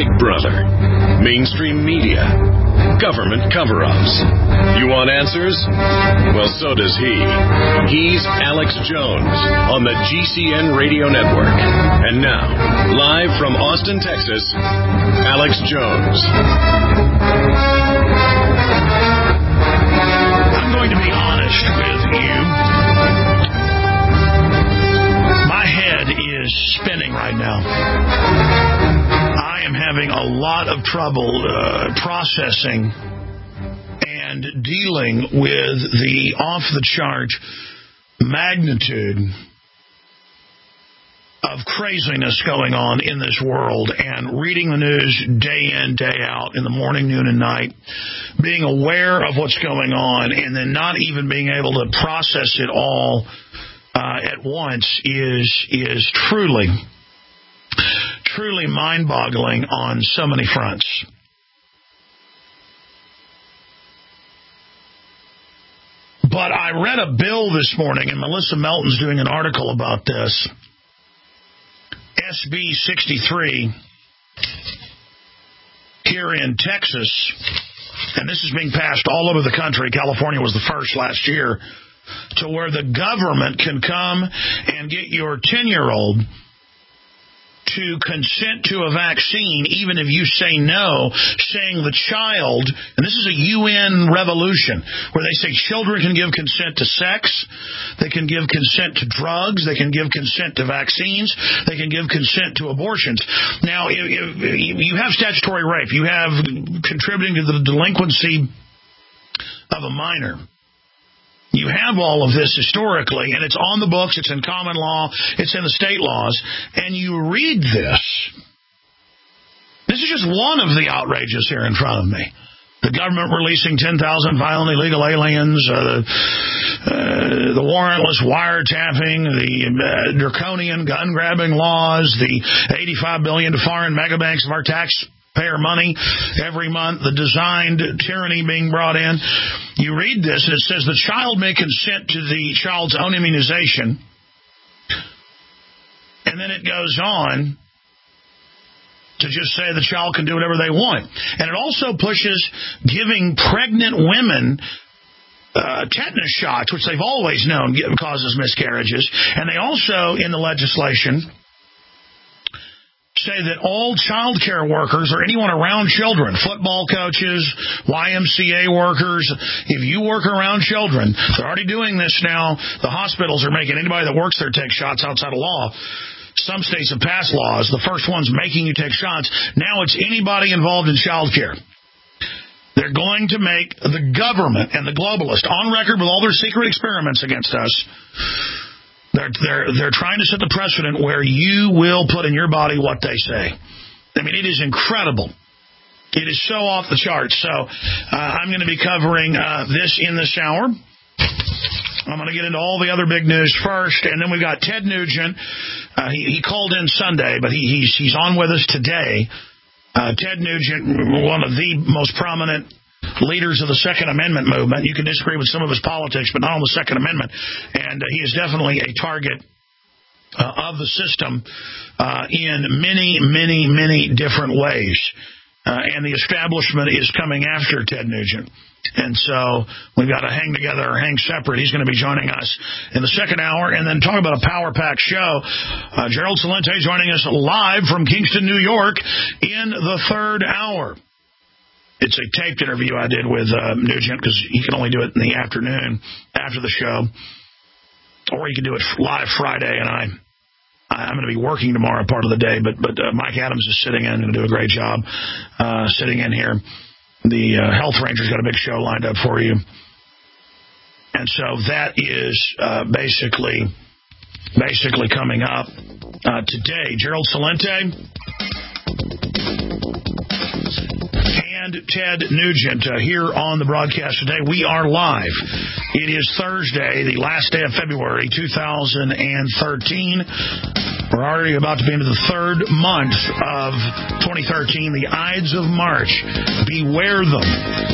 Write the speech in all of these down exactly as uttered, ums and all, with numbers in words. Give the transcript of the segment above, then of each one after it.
Big Brother, mainstream media, government cover-ups. You want answers? Well, so does he. He's Alex Jones on the G C N Radio Network. And now, live from Austin, Texas, Alex Jones. I'm going to be honest with you. My head is spinning right now. I am having a lot of trouble uh, processing and dealing with the off-the-chart magnitude of craziness going on in this world, and reading the news day in, day out, in the morning, noon, and night, being aware of what's going on, and then not even being able to process it all uh, at once is is truly, truly mind-boggling on so many fronts. But I read a bill this morning, and Melissa Melton's doing an article about this. S B sixty-three here in Texas, and this is being passed all over the country. California was the first last year, to where the government can come and get your ten-year-old to consent to a vaccine, even if you say no, saying the child, and this is a U N revolution, where they say children can give consent to sex, they can give consent to drugs, they can give consent to vaccines, they can give consent to abortions. Now, if, if you have statutory rape, you have contributing to the delinquency of a minor. You have all of this historically, and it's on the books, it's in common law, it's in the state laws, and you read this. This is just one of the outrages here in front of me. The government releasing ten thousand violent illegal aliens, uh, the, uh, the warrantless wiretapping, the uh, draconian gun-grabbing laws, the eighty-five billion dollars to foreign megabanks of our tax payer money every month, the designed tyranny being brought in. You read this, and it says the child may consent to the child's own immunization. And then it goes on to just say the child can do whatever they want. And it also pushes giving pregnant women Uh, tetanus shots, which they've always known causes miscarriages. And they also, in the legislation, say that all child care workers or anyone around children, football coaches, Y M C A workers, if you work around children, they're already doing this now. The hospitals are making anybody that works there take shots outside of law. Some states have passed laws. The first one's making you take shots. Now it's anybody involved in child care. They're going to make the government and the globalists on record with all their secret experiments against us. They're, they're, they're trying to set the precedent where you will put in your body what they say. I mean, it is incredible. It is so off the charts. So uh, I'm going to be covering uh, this in this hour. I'm going to get into all the other big news first, and then we've got Ted Nugent. Uh, he, he called in Sunday, but he, he's, he's on with us today. Uh, Ted Nugent, one of the most prominent leaders of the Second Amendment movement. You can disagree with some of his politics, but not on the Second Amendment. And uh, he is definitely a target uh, of the system uh, in many, many, many different ways. Uh, and the establishment is coming after Ted Nugent. And so we've got to hang together or hang separate. He's going to be joining us in the second hour. And then talk about a power-packed show. Uh, Gerald Celente joining us live from Kingston, New York in the third hour. It's a taped interview I did with uh, Nugent because he can only do it in the afternoon after the show. Or he can do it live Friday, and I, I'm going to be working tomorrow part of the day. But but uh, Mike Adams is sitting in, going to do a great job uh, sitting in here. The uh, Health Ranger's got a big show lined up for you. And so that is uh, basically basically coming up uh, today. Gerald Celente and Ted Nugent uh, here on the broadcast today. We are live. It is Thursday, the last day of February two thousand thirteen. We're already about to be into the third month of twenty thirteen, the Ides of March. Beware them.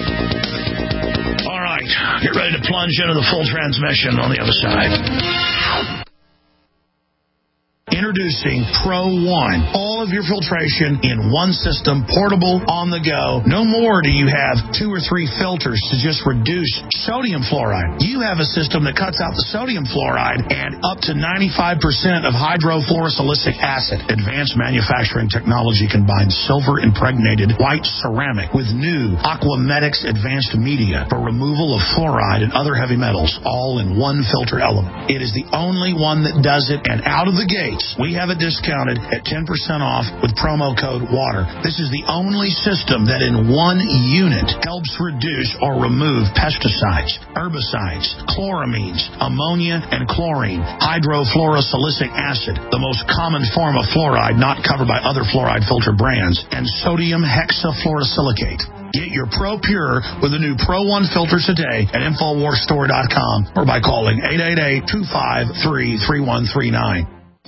All right, get ready to plunge into the full transmission on the other side. Introducing Pro One. All of your filtration in one system, portable, on the go. No more do you have two or three filters to just reduce sodium fluoride. You have a system that cuts out the sodium fluoride and up to ninety-five percent of hydrofluorosilicic acid. Advanced manufacturing technology combines silver-impregnated white ceramic with new Aquamedics advanced media for removal of fluoride and other heavy metals, all in one filter element. It is the only one that does it, and out of the gates, we have it discounted at ten percent off with promo code WATER. This is the only system that in one unit helps reduce or remove pesticides, herbicides, chloramines, ammonia, and chlorine, hydrofluorosilicic acid, the most common form of fluoride not covered by other fluoride filter brands, and sodium hexafluorosilicate. Get your Pro Pure with the new Pro One filter today at Infowars Store dot com or by calling eight eight eight, two five three, three one three nine.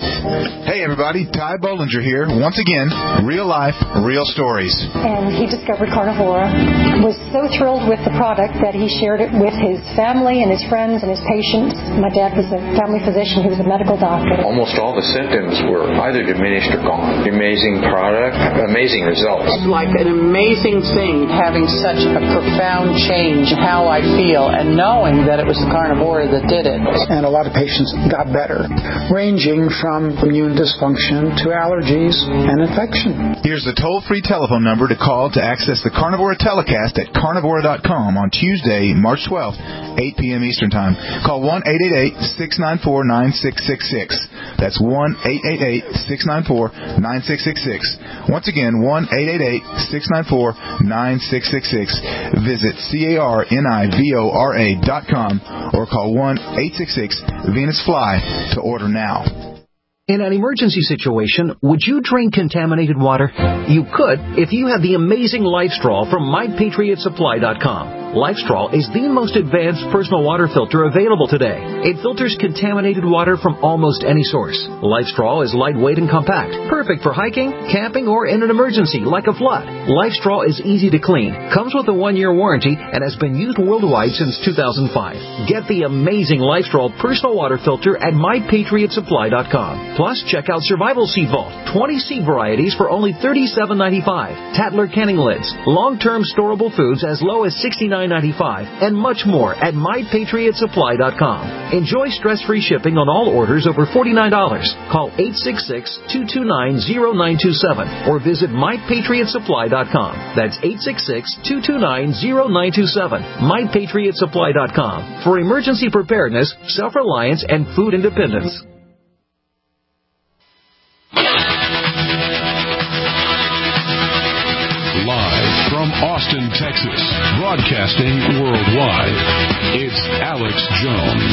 Hey everybody, Ty Bollinger here. Once again, real life, real stories. And he discovered Carnivora, was so thrilled with the product that he shared it with his family and his friends and his patients. My dad was a family physician, he was a medical doctor. Almost all the symptoms were either diminished or gone. Amazing product, amazing results. It's like an amazing thing having such a profound change in how I feel and knowing that it was the Carnivora that did it. And a lot of patients got better, ranging from From immune dysfunction to allergies and infection. Here's the toll-free telephone number to call to access the Carnivora telecast at carnivora dot com on Tuesday, March twelfth, eight p.m. Eastern Time. Call one eight eight eight, six nine four, nine six six six. That's one eight eight eight, six nine four, nine six six six. Once again, one eight eight eight, six nine four, nine six six six. Visit carnivora dot com or call one eight six six, Venus Fly to order now. In an emergency situation, would you drink contaminated water? You could if you had the amazing LifeStraw from my patriot supply dot com. LifeStraw is the most advanced personal water filter available today. It filters contaminated water from almost any source. LifeStraw is lightweight and compact, perfect for hiking, camping, or in an emergency like a flood. LifeStraw is easy to clean, comes with a one-year warranty, and has been used worldwide since two thousand five. Get the amazing LifeStraw personal water filter at my patriot supply dot com. Plus, check out Survival Seed Vault, twenty seed varieties for only thirty-seven ninety-five. Tattler canning lids, long-term storable foods as low as sixty-nine ninety-five, and much more at my patriot supply dot com. Enjoy stress-free shipping on all orders over forty-nine dollars. Call eight six six, two two nine, zero nine two seven or visit my patriot supply dot com. That's eight six six, two two nine, zero nine two seven. my patriot supply dot com for emergency preparedness, self-reliance, and food independence. Live from Austin, Texas, broadcasting worldwide, it's Alex Jones.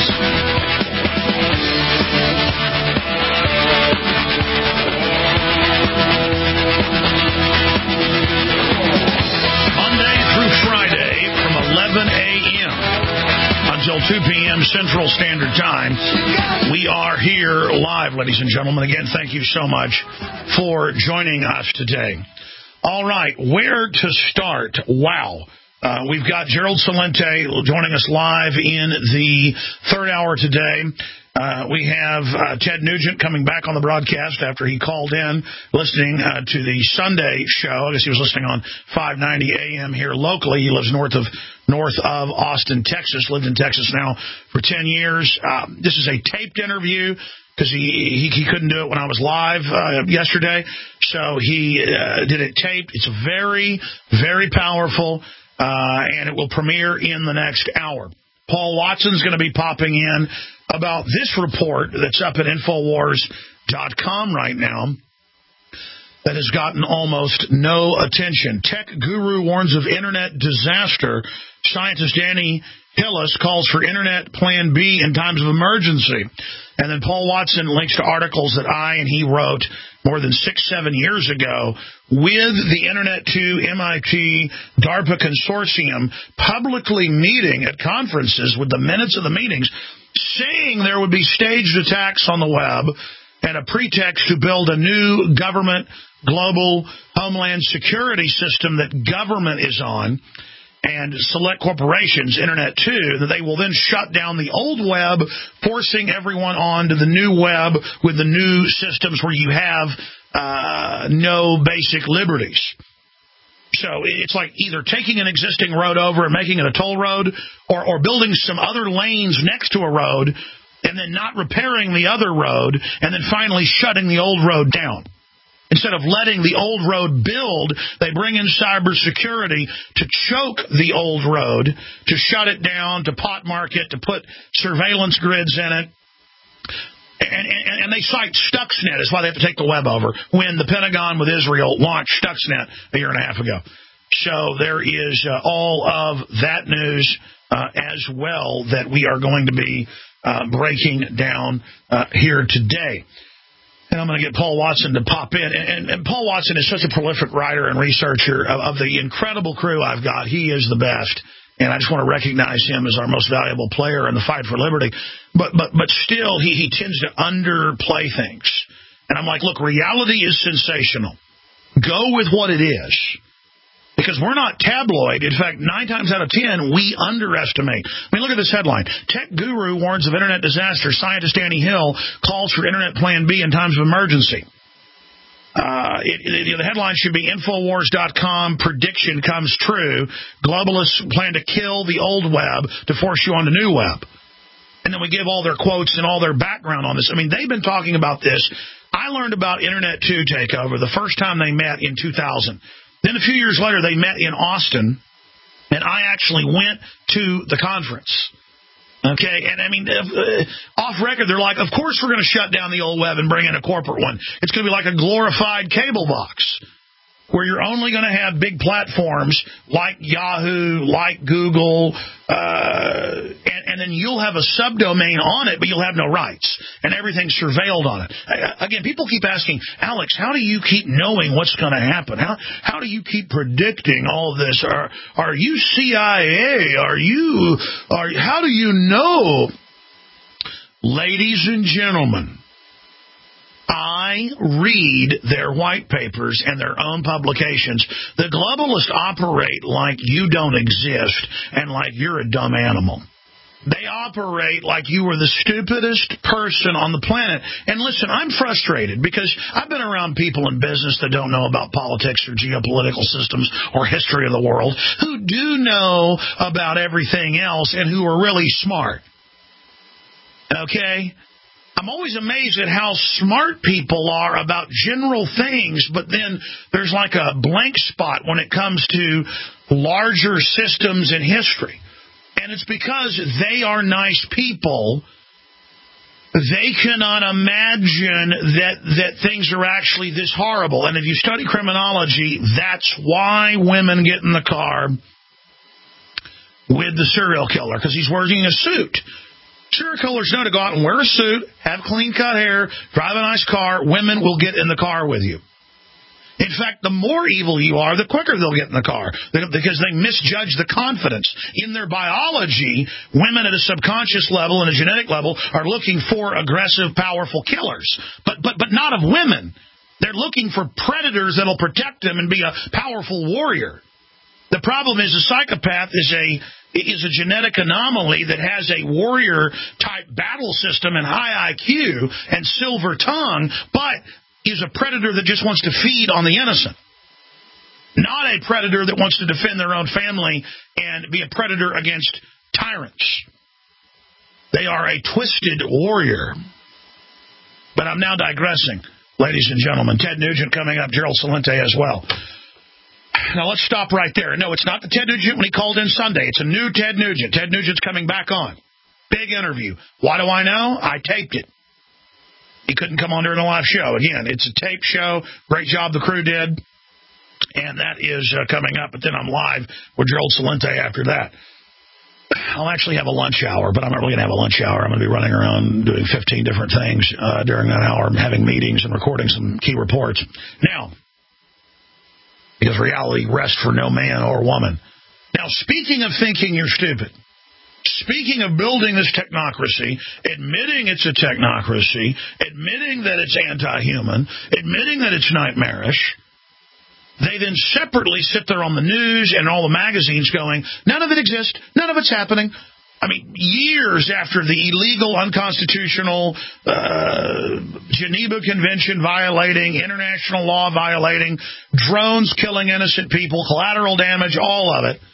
Monday through Friday from eleven a.m. until two p.m. Central Standard Time, we are here live, ladies and gentlemen. Again, thank you so much for joining us today. All right, where to start? Wow. Uh, we've got Gerald Celente joining us live in the third hour today. Uh, we have uh, Ted Nugent coming back on the broadcast after he called in, listening uh, to the Sunday show. I guess he was listening on five ninety a.m. here locally. He lives north of north of Austin, Texas, lived in Texas now for ten years. Uh, this is a taped interview, because he, he he couldn't do it when I was live uh, yesterday, so he uh, did it taped. It's very, very powerful, uh, and it will premiere in the next hour. Paul Watson's going to be popping in about this report that's up at Infowars dot com right now that has gotten almost no attention. Tech guru warns of internet disaster. Scientist Danny Hillis calls for Internet Plan B in times of emergency. And then Paul Watson links to articles that I and he wrote more than six, seven years ago with the Internet two M I T DARPA consortium publicly meeting at conferences with the minutes of the meetings, saying there would be staged attacks on the web and a pretext to build a new government global homeland security system that government is on. and select corporations, Internet two, that they will then shut down the old web, forcing everyone on to the new web with the new systems where you have uh, no basic liberties. So it's like either taking an existing road over and making it a toll road, or, or building some other lanes next to a road and then not repairing the other road and then finally shutting the old road down. Instead of letting the old road build, they bring in cybersecurity to choke the old road, to shut it down, to pot mark it, to put surveillance grids in it. And, and, and they cite Stuxnet. That's why they have to take the web over, when the Pentagon with Israel launched Stuxnet a year and a half ago. So there is uh, all of that news uh, as well that we are going to be uh, breaking down uh, here today. And I'm going to get Paul Watson to pop in. And, and, and Paul Watson is such a prolific writer and researcher of, of the incredible crew I've got. He is the best. And I just want to recognize him as our most valuable player in the fight for liberty. But but but still, he, he tends to underplay things. And I'm like, look, reality is sensational. Go with what it is. Because we're not tabloid. In fact, nine times out of ten, we underestimate. I mean, look at this headline. Tech guru warns of Internet disaster. Scientist Danny Hill calls for Internet Plan B in times of emergency. Uh, it, it, the headline should be Infowars dot com prediction comes true. Globalists plan to kill the old web to force you on the new web. And then we give all their quotes and all their background on this. I mean, they've been talking about this. I learned about Internet two takeover the first time they met in two thousand. Then a few years later, they met in Austin, and I actually went to the conference. Okay, and I mean, uh, off record, they're like, of course we're going to shut down the old web and bring in a corporate one. It's going to be like a glorified cable box, where you're only going to have big platforms like Yahoo, like Google, uh, and, and then you'll have a subdomain on it, but you'll have no rights, and everything's surveilled on it. Again, people keep asking, Alex, how do you keep knowing what's going to happen? How how do you keep predicting all of this? Are are you C I A? Are you? Are how do you know? Ladies and gentlemen, I read their white papers and their own publications. The globalists operate like you don't exist and like you're a dumb animal. They operate like you are the stupidest person on the planet. And listen, I'm frustrated because I've been around people in business that don't know about politics or geopolitical systems or history of the world, who do know about everything else and who are really smart. Okay? I'm always amazed at how smart people are about general things, but then there's like a blank spot when it comes to larger systems in history. And it's because they are nice people. They cannot imagine that, that things are actually this horrible. And if you study criminology, that's why women get in the car with the serial killer, because he's wearing a suit. Serial killers know to go out and wear a suit, have clean-cut hair, drive a nice car. Women will get in the car with you. In fact, the more evil you are, the quicker they'll get in the car, because they misjudge the confidence. In their biology, women at a subconscious level and a genetic level are looking for aggressive, powerful killers, but but but not of women. They're looking for predators that'll protect them and be a powerful warrior. The problem is a psychopath is a is a genetic anomaly that has a warrior-type battle system and high I Q and silver tongue, but is a predator that just wants to feed on the innocent. Not a predator that wants to defend their own family and be a predator against tyrants. They are a twisted warrior. But I'm now digressing, ladies and gentlemen. Ted Nugent coming up, Gerald Celente as well. Now, let's stop right there. No, it's not the Ted Nugent when he called in Sunday. It's a new Ted Nugent. Ted Nugent's coming back on. Big interview. Why do I know? I taped it. He couldn't come on during the live show. Again, it's a tape show. Great job the crew did. And that is uh, coming up. But then I'm live with Gerald Celente after that. I'll actually have a lunch hour, but I'm not really going to have a lunch hour. I'm going to be running around doing fifteen different things uh, during that hour. I'm having meetings and recording some key reports. Now, because reality rests for no man or woman. Now, speaking of thinking you're stupid, speaking of building this technocracy, admitting it's a technocracy, admitting that it's anti-human, admitting that it's nightmarish, They then separately sit there on the news and all the magazines going, none of it exists, none of it's happening. I mean, years after the illegal, unconstitutional, uh, Geneva Convention violating, international law violating, drones killing innocent people, collateral damage, all of it,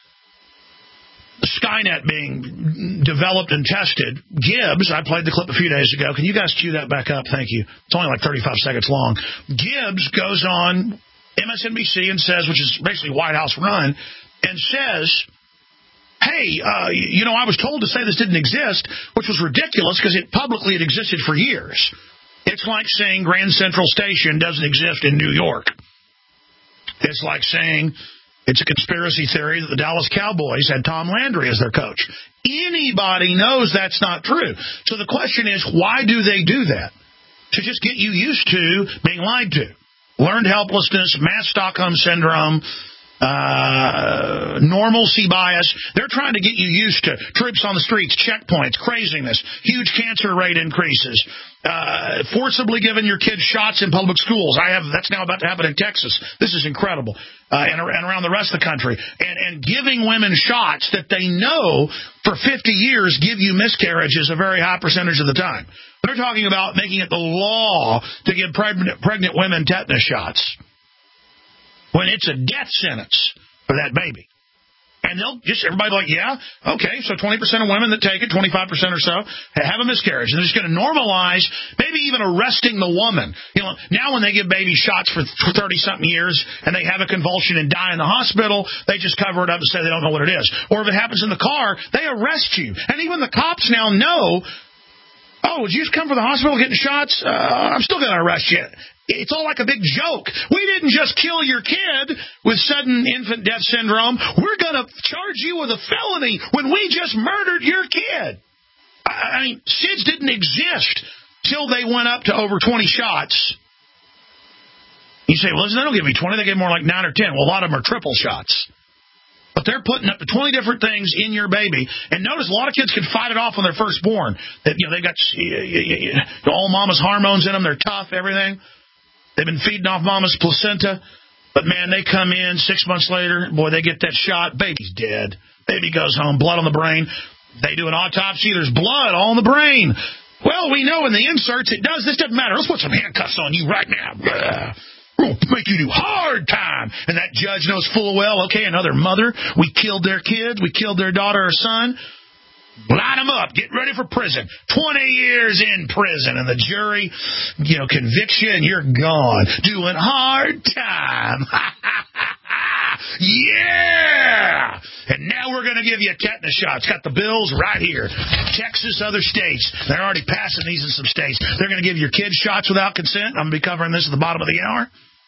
Skynet being developed and tested, Gibbs, I played the clip a few days ago. Can you guys cue that back up? Thank you. It's only like thirty-five seconds long. Gibbs goes on M S N B C and says, which is basically White House run, and says, hey, uh, you know, I was told to say this didn't exist, which was ridiculous because it publicly had existed for years. It's like saying Grand Central Station doesn't exist in New York. It's like saying it's a conspiracy theory that the Dallas Cowboys had Tom Landry as their coach. Anybody knows that's not true. So the question is, why do they do that? To just get you used to being lied to. Learned helplessness, mass Stockholm syndrome, uh, normalcy bias. They're trying to get you used to troops on the streets, checkpoints, craziness, huge cancer rate increases, uh, forcibly giving your kids shots in public schools. I have that's now about to happen in Texas. This is incredible, uh, and, and around the rest of the country, and and giving women shots that they know for fifty years give you miscarriages a very high percentage of the time. They're talking about making it the law to give pregnant, pregnant women tetanus shots when it's a death sentence for that baby. And they'll just, everybody like, yeah, okay, so twenty percent of women that take it, twenty-five percent or so, have a miscarriage. And they're just going to normalize, maybe even arresting the woman. You know, now when they give baby shots for thirty-something years and they have a convulsion and die in the hospital, they just cover it up and say they don't know what it is. Or if it happens in the car, they arrest you. And even the cops now know, oh, would you just come from the hospital getting shots? Uh, I'm still going to arrest you. It's all like a big joke. We didn't just kill your kid with sudden infant death syndrome. We're going to charge you with a felony when we just murdered your kid. I mean, S I D S didn't exist till they went up to over twenty shots. You say, well, listen, they don't give me twenty. They give more like nine or ten. Well, a lot of them are triple shots. But they're putting up to twenty different things in your baby. And notice a lot of kids can fight it off when they're firstborn. That, you know, they've got all mama's hormones in them. They're tough, everything. They've been feeding off mama's placenta. But, man, they come in six months later. Boy, they get that shot. Baby's dead. Baby goes home. Blood on the brain. They do an autopsy. There's blood all in the brain. Well, we know in the inserts it does. This doesn't matter. Let's put some handcuffs on you right now. We'll make you do hard time. And that judge knows full well, okay, another mother. We killed their kids. We killed their daughter or son. Line them up. Get ready for prison. twenty years in prison. And the jury, you know, convicts you and you're gone. Doing hard time. Yeah! And now we're going to give you a tetanus shot. It's got the bills right here. Texas, other states. They're already passing these in some states. They're going to give your kids shots without consent. I'm going to be covering this at the bottom of the hour.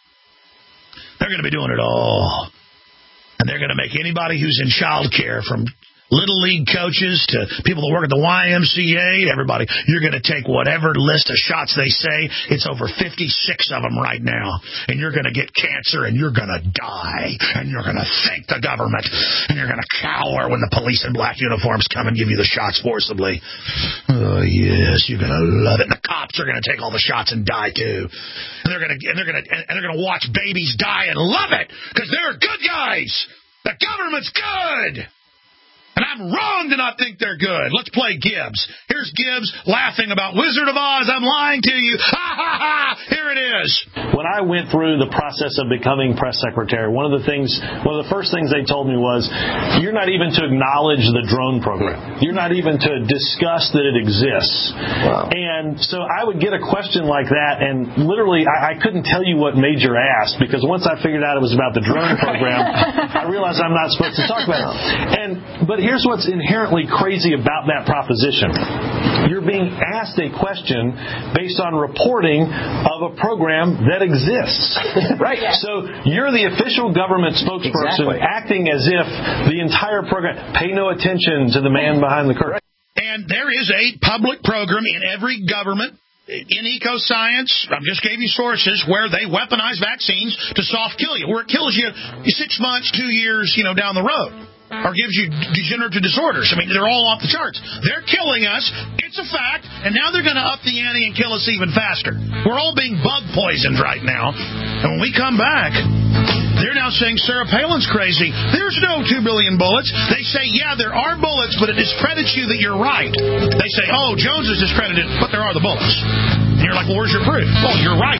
They're going to be doing it all. And they're going to make anybody who's in child care, from Little League coaches to people that work at the Y M C A, everybody, you're going to take whatever list of shots they say. It's over fifty-six of them right now. And you're going to get cancer and you're going to die. And you're going to thank the government. And you're going to cower when the police in black uniforms come and give you the shots forcibly. Oh, yes, you're going to love it. And the cops are going to take all the shots and die, too. And they're going to and they're going to and they're going to watch babies die and love it because they're good guys. The government's good. And I'm wrong to not think they're good. Let's play Gibbs. Here's Gibbs laughing about Wizard of Oz. I'm lying to you. Ha, ha, ha. Here it is. When I went through the process of becoming press secretary, one of the things, one of the first things they told me was, you're not even to acknowledge the drone program. You're not even to discuss that it exists. Wow. And so I would get a question like that, and literally I, I couldn't tell you what Major asked, because once I figured out it was about the drone program, I realized I'm not supposed to talk about it. And but here's what's inherently crazy about that proposition. You're being asked a question based on reporting of a program that exists. Right. Yeah. So you're the official government spokesperson, exactly, acting as if the entire program, pay no attention to the man behind the curtain. And there is a public program in every government, in ecoscience, I just gave you sources, where they weaponize vaccines to soft kill you, where it kills you six months, two years, you know, down the road. Or gives you degenerative disorders. I mean, they're all off the charts. They're killing us. It's a fact. And now they're going to up the ante and kill us even faster. We're all being bug poisoned right now. And when we come back, They're now saying Sarah Palin's crazy. There's no two billion bullets. They say, yeah, there are bullets, but it discredits you that you're right. They say, oh, Jones is discredited, but there are the bullets. And you're like, well, where's your proof? Well, you're right.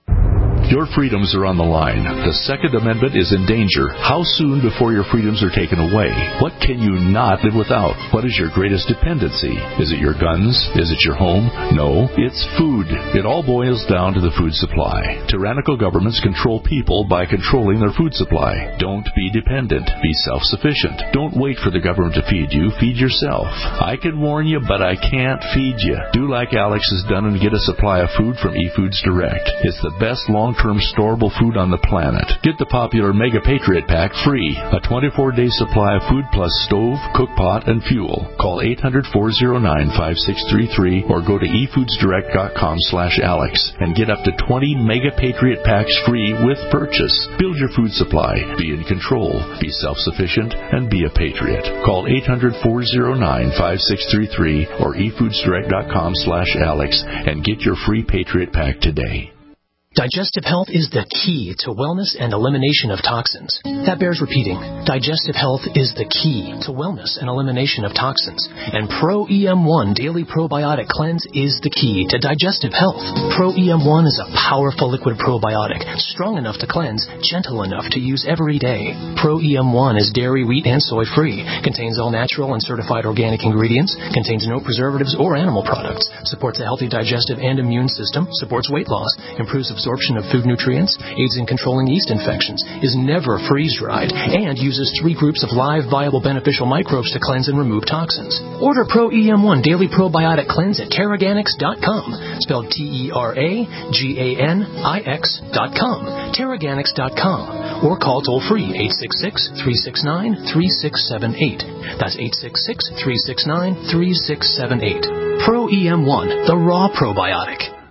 Your freedoms are on the line. The Second Amendment is in danger. How soon before your freedoms are taken away? What can you not live without? What is your greatest dependency? Is it your guns? Is it your home? No, it's food. It all boils down to the food supply. Tyrannical governments control people by controlling their food supply. Don't be dependent. Be self-sufficient. Don't wait for the government to feed you. Feed yourself. I can warn you, but I can't feed you. Do like Alex has done and get a supply of food from eFoods Direct. It's the best long term storable food on the planet. Get the popular Mega Patriot Pack free. A twenty-four day supply of food plus stove, cook pot, and fuel. Call eight hundred, four oh nine, five six three three or go to e foods direct dot com slash alex and get up to twenty Mega Patriot Packs free with purchase. Build your food supply. Be in control. Be self-sufficient and be a patriot. Call eight hundred, four oh nine, five six three three or e foods direct dot com slash alex and get your free Patriot Pack today. Digestive health is the key to wellness and elimination of toxins. That bears repeating. Digestive health is the key to wellness and elimination of toxins. And Pro E M one Daily Probiotic Cleanse is the key to digestive health. Pro E M one is a powerful liquid probiotic, strong enough to cleanse, gentle enough to use every day. Pro E M one is dairy, wheat, and soy free, contains all natural and certified organic ingredients, contains no preservatives or animal products, supports a healthy digestive and immune system, supports weight loss, improves absorption of food nutrients, aids in controlling yeast infections, is never freeze-dried, and uses three groups of live, viable, beneficial microbes to cleanse and remove toxins. Order Pro E M one Daily Probiotic Cleanse at Teraganix dot com, spelled T E R A G A N I X dot com, Teraganix dot com, or call toll-free eight six six, three six nine, three six seven eight. That's eight six six, three six nine, three six seven eight. Pro E M one, the raw probiotic.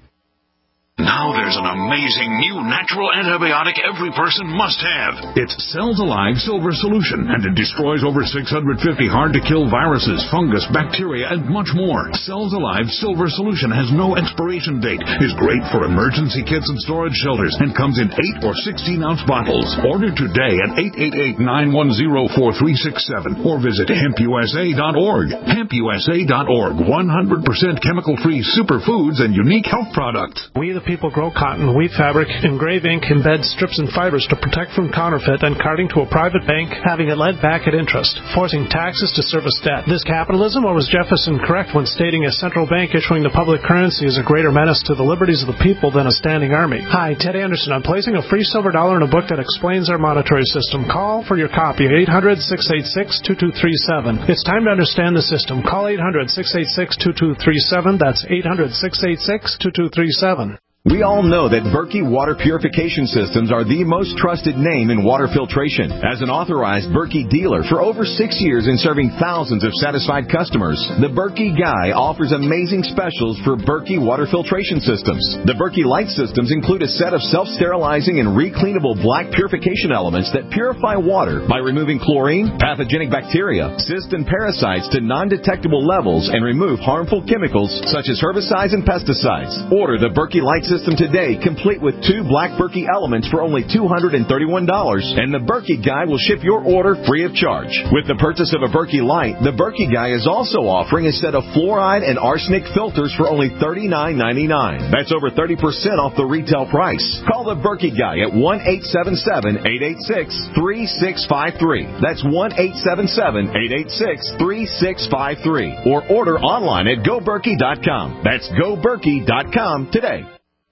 Now there's an amazing new natural antibiotic every person must have. It's Cells Alive Silver Solution, and it destroys over six hundred fifty hard-to-kill viruses, fungus, bacteria, and much more. Cells Alive Silver Solution has no expiration date, is great for emergency kits and storage shelters, and comes in eight or sixteen-ounce bottles. Order today at eight eight eight, nine one zero, four three six seven or visit hemp u s a dot org. hemp u s a dot org, one hundred percent chemical-free superfoods and unique health products. We the people grow cotton, weave fabric, engrave ink, embed strips and fibers to protect from counterfeit and carting to a private bank, having it lent back at interest, forcing taxes to service debt. This capitalism, or was Jefferson correct when stating a central bank issuing the public currency is a greater menace to the liberties of the people than a standing army? Hi, Ted Anderson. I'm placing a free silver dollar in a book that explains our monetary system. Call for your copy at eight hundred, six eight six, two two three seven. It's time to understand the system. Call eight hundred, six eight six, two two three seven. That's eight hundred, six eight six, two two three seven. We all know that Berkey Water Purification Systems are the most trusted name in water filtration. As an authorized Berkey dealer for over six years and serving thousands of satisfied customers, the Berkey Guy offers amazing specials for Berkey Water Filtration Systems. The Berkey Light Systems include a set of self-sterilizing and recleanable black purification elements that purify water by removing chlorine, pathogenic bacteria, cysts, and parasites to non-detectable levels and remove harmful chemicals such as herbicides and pesticides. Order the Berkey Light Systems System today, complete with two black Berkey elements for only two hundred thirty-one dollars, and the Berkey Guy will ship your order free of charge. With the purchase of a Berkey Light, the Berkey Guy is also offering a set of fluoride and arsenic filters for only thirty-nine ninety-nine. That's over thirty percent off the retail price. Call the Berkey Guy at one eight seven seven, eight eight six, three six five three. That's one eight seven seven, eight eight six, three six five three. Or order online at go berkey dot com. That's go berkey dot com today.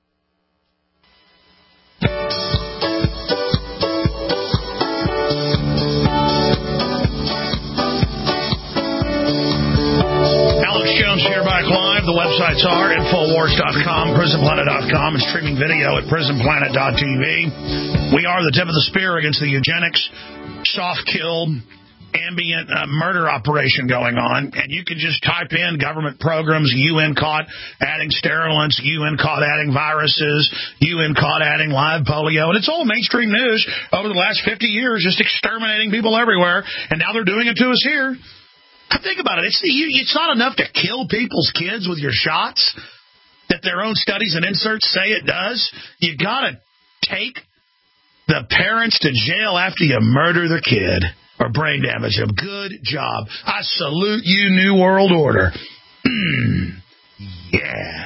Jones here back live. The websites are infowars dot com, prison planet dot com, and streaming video at prison planet dot t v. We are the tip of the spear against the eugenics, soft kill, ambient uh, murder operation going on. And you can just type in government programs, U N caught adding sterilants, U N caught adding viruses, U N caught adding live polio. And it's all mainstream news over the last fifty years, just exterminating people everywhere. And now they're doing it to us here. Think about it. It's, it's not enough to kill people's kids with your shots that their own studies and inserts say it does. You got to take the parents to jail after you murder the kid or brain damage them. Good job. I salute you, New World Order. Yeah.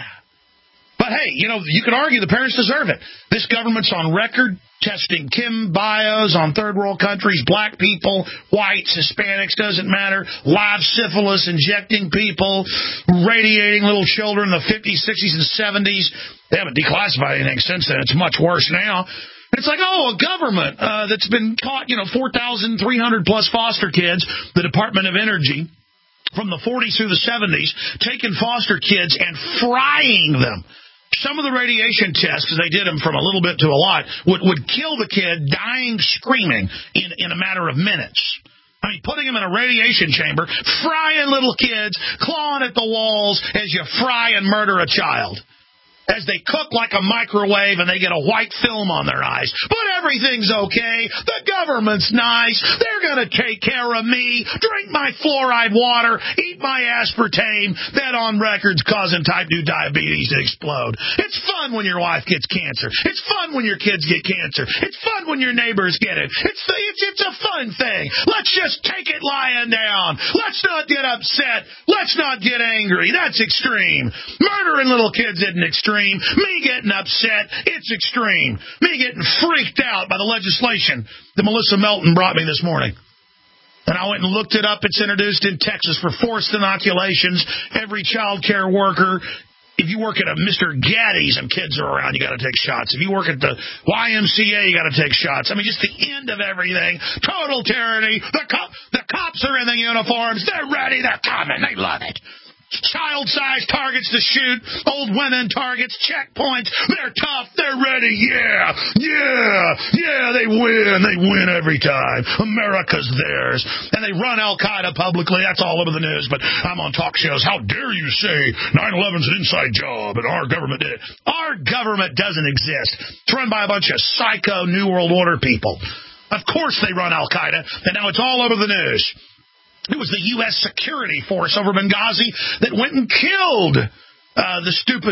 But hey, you know, you could argue the parents deserve it. This government's on record testing chem bios on third world countries, black people, whites, Hispanics, doesn't matter, live syphilis, injecting people, radiating little children in the fifties, sixties, and seventies. They haven't declassified anything since then. It's much worse now. It's like, oh, a government uh, that's been caught, you know, four thousand three hundred plus foster kids, the Department of Energy, from the forties through the seventies, taking foster kids and frying them. Some of the radiation tests, because they did them from a little bit to a lot, would, would kill the kid dying, screaming in, in a matter of minutes. I mean, putting them in a radiation chamber, frying little kids, clawing at the walls as you fry and murder a child. As they cook like a microwave and they get a white film on their eyes. But everything's okay. The government's nice. They're going to take care of me. Drink my fluoride water. Eat my aspartame. That on record's causing type two diabetes to explode. It's fun when your wife gets cancer. It's fun when your kids get cancer. It's fun when your neighbors get it. It's the, it's, it's a fun thing. Let's just take it lying down. Let's not get upset. Let's not get angry. That's extreme. Murdering little kids isn't extreme. Me getting upset, it's extreme. Me getting freaked out by the legislation that Melissa Melton brought me this morning. And I went and looked it up. It's introduced in Texas for forced inoculations. Every child care worker, if you work at a Mister Gaddy's and kids are around, you got to take shots. If you work at the Y M C A, you got to take shots. I mean, just the end of everything. Total tyranny. The, co- the cops are in the uniforms. They're ready. They're coming. They love it. Child-sized targets to shoot, old women targets, checkpoints. They're tough. They're ready. Yeah, yeah, yeah, they win. They win every time. America's theirs. And they run Al-Qaeda publicly. That's all over the news, but I'm on talk shows. How dare you say nine eleven's an inside job and our government did it? Our government doesn't exist. It's run by a bunch of psycho New World Order people. Of course they run Al-Qaeda, and now it's all over the news. It was the U S security force over Benghazi that went and killed uh, the stupid,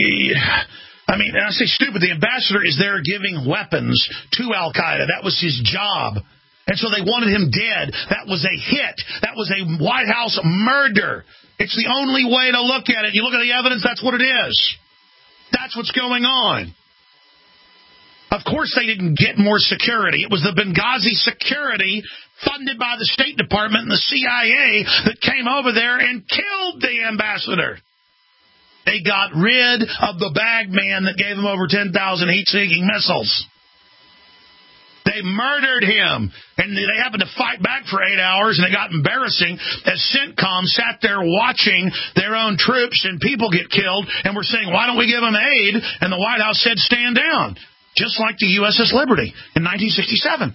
I mean, I say stupid, the ambassador is there giving weapons to Al-Qaeda. That was his job. And so they wanted him dead. That was a hit. That was a White House murder. It's the only way to look at it. You look at the evidence, that's what it is. That's what's going on. Of course they didn't get more security. It was the Benghazi security funded by the State Department and the C I A that came over there and killed the ambassador. They got rid of the bag man that gave them over ten thousand heat-seeking missiles. They murdered him, and they happened to fight back for eight hours, and it got embarrassing as CENTCOM sat there watching their own troops and people get killed, and we're saying, why don't we give them aid? And the White House said, stand down. Just like the U S S Liberty in nineteen sixty-seven.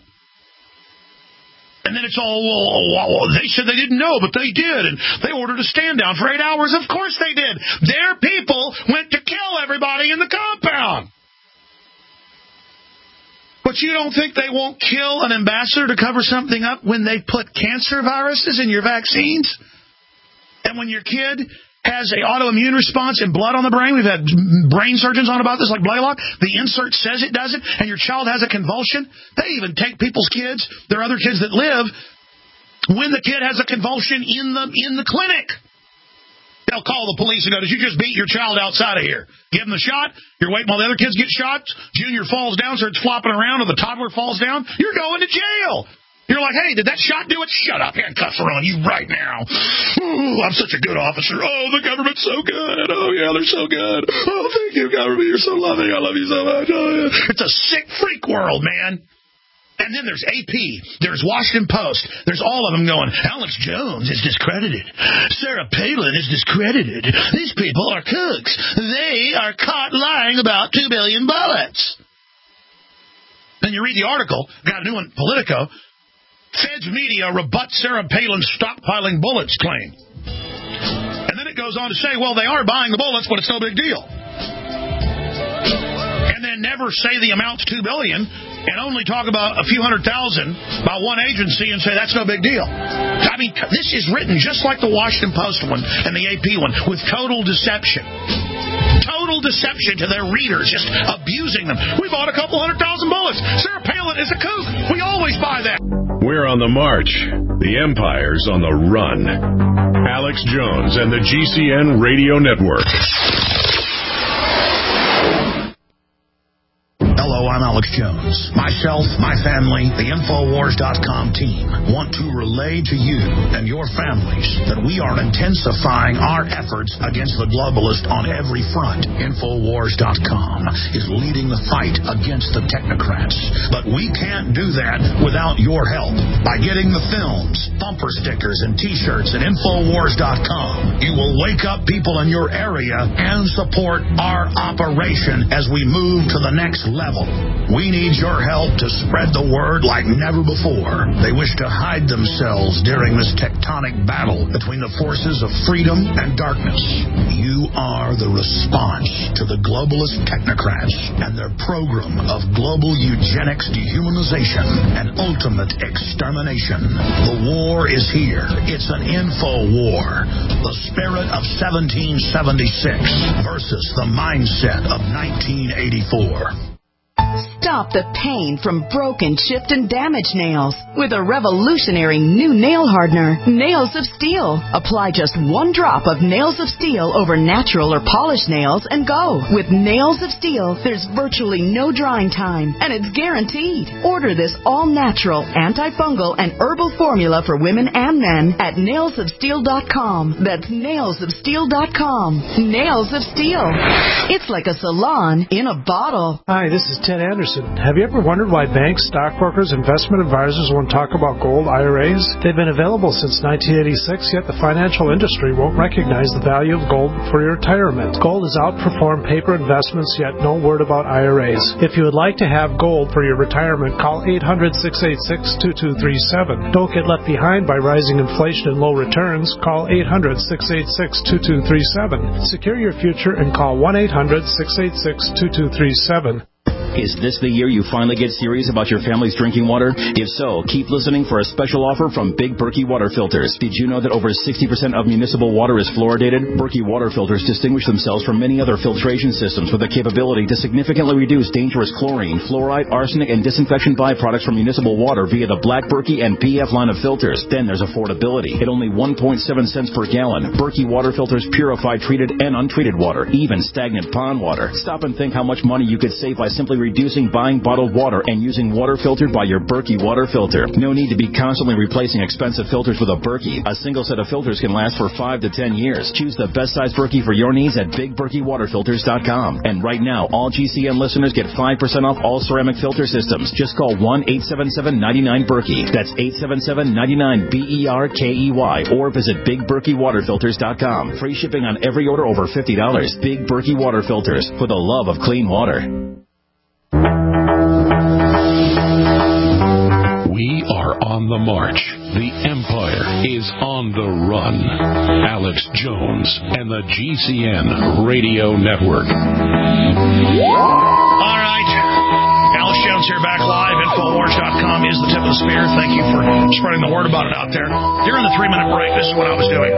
And then it's all, well, well, they said they didn't know, but they did. And they ordered a stand down for eight hours. Of course they did. Their people went to kill everybody in the compound. But you don't think they won't kill an ambassador to cover something up when they put cancer viruses in your vaccines? And when your kid has an autoimmune response and blood on the brain. We've had brain surgeons on about this, like Blaylock. The insert says it doesn't, and your child has a convulsion. They even take people's kids, there are other kids that live, when the kid has a convulsion in the in the clinic. They'll call the police and go, did you just beat your child outside of here? Give them the shot. You're waiting while the other kids get shot. Junior falls down, starts flopping around, or the toddler falls down. You're going to jail. You're like, hey, did that shot do it? Shut up. Handcuffs are on you right now. Ooh, I'm such a good officer. Oh, the government's so good. Oh, yeah, they're so good. Oh, thank you, government. You're so loving. I love you so much. Oh, yeah. It's a sick freak world, man. And then there's A P. There's Washington Post. There's all of them going, Alex Jones is discredited. Sarah Palin is discredited. These people are kooks. They are caught lying about two billion bullets. Then you read the article. Got a new one, Politico. Feds media rebuts Sarah Palin's stockpiling bullets claim. And then it goes on to say, well, they are buying the bullets, but it's no big deal. And then never say the amount's two billion dollars and only talk about a few hundred thousand by one agency and say that's no big deal. I mean, this is written just like the Washington Post one and the A P one with total deception. Total total deception to their readers, just abusing them. We bought a couple hundred thousand bullets. Sarah Palin is a kook. We always buy that. We're on the march. The Empire's on the run. Alex Jones and the G C N Radio Network. Hello, I'm Alex Jones. Myself, my family, the Infowars dot com team want to relay to you and your families that we are intensifying our efforts against the globalist on every front. Infowars dot com is leading the fight against the technocrats. But we can't do that without your help. By getting the films, bumper stickers, and T-shirts at Infowars dot com, you will wake up people in your area and support our operation as we move to the next level. We need your help to spread the word like never before. They wish to hide themselves during this tectonic battle between the forces of freedom and darkness. You are the response to the globalist technocrats and their program of global eugenics, dehumanization, and ultimate extermination. The war is here. It's an info war. The spirit of seventeen seventy-six versus the mindset of nineteen eighty-four. Stop the pain from broken, chipped, and damaged nails with a revolutionary new nail hardener, Nails of Steel. Apply just one drop of Nails of Steel over natural or polished nails and go. With Nails of Steel, there's virtually no drying time, and it's guaranteed. Order this all-natural, antifungal, and herbal formula for women and men at nails of steel dot com. That's nails of steel dot com. Nails of Steel. It's like a salon in a bottle. Hi, this is Ted Anderson. Have you ever wondered why banks, stockbrokers, investment advisors won't talk about gold I R As? They've been available since nineteen eighty-six, yet the financial industry won't recognize the value of gold for your retirement. Gold has outperformed paper investments, yet no word about I R As. If you would like to have gold for your retirement, call eight hundred, six eight six, two two three seven. Don't get left behind by rising inflation and low returns. Call eight hundred, six eight six, two two three seven. Secure your future and call one eight hundred, six eight six, two two three seven. Is this the year you finally get serious about your family's drinking water? If so, keep listening for a special offer from Big Berkey Water Filters. Did you know that over sixty percent of municipal water is fluoridated? Berkey Water Filters distinguish themselves from many other filtration systems with the capability to significantly reduce dangerous chlorine, fluoride, arsenic, and disinfection byproducts from municipal water via the Black Berkey and P F line of filters. Then there's affordability. At only one point seven cents per gallon, Berkey Water Filters purify treated and untreated water, even stagnant pond water. Stop and think how much money you could save by simply reducing buying bottled water and using water filtered by your Berkey water filter. No need to be constantly replacing expensive filters with a Berkey. A single set of filters can last for five to ten years. Choose the best size Berkey for your needs at big berkey water filters dot com. And right now, all G C N listeners get five percent off all ceramic filter systems. Just call one eight seven seven, nine nine, Berkey. That's eight seven seven, nine nine, B E R K E Y. Or visit big berkey water filters dot com. Free shipping on every order over fifty dollars. Big Berkey Water Filters, for the love of clean water. We are on the march. The Empire is on the run. Alex Jones and the G C N Radio Network. All right. Alex Jones here, back live. Infowars dot com is the tip of the spear. Thank you for spreading the word about it out there. During the three-minute break, this is what I was doing.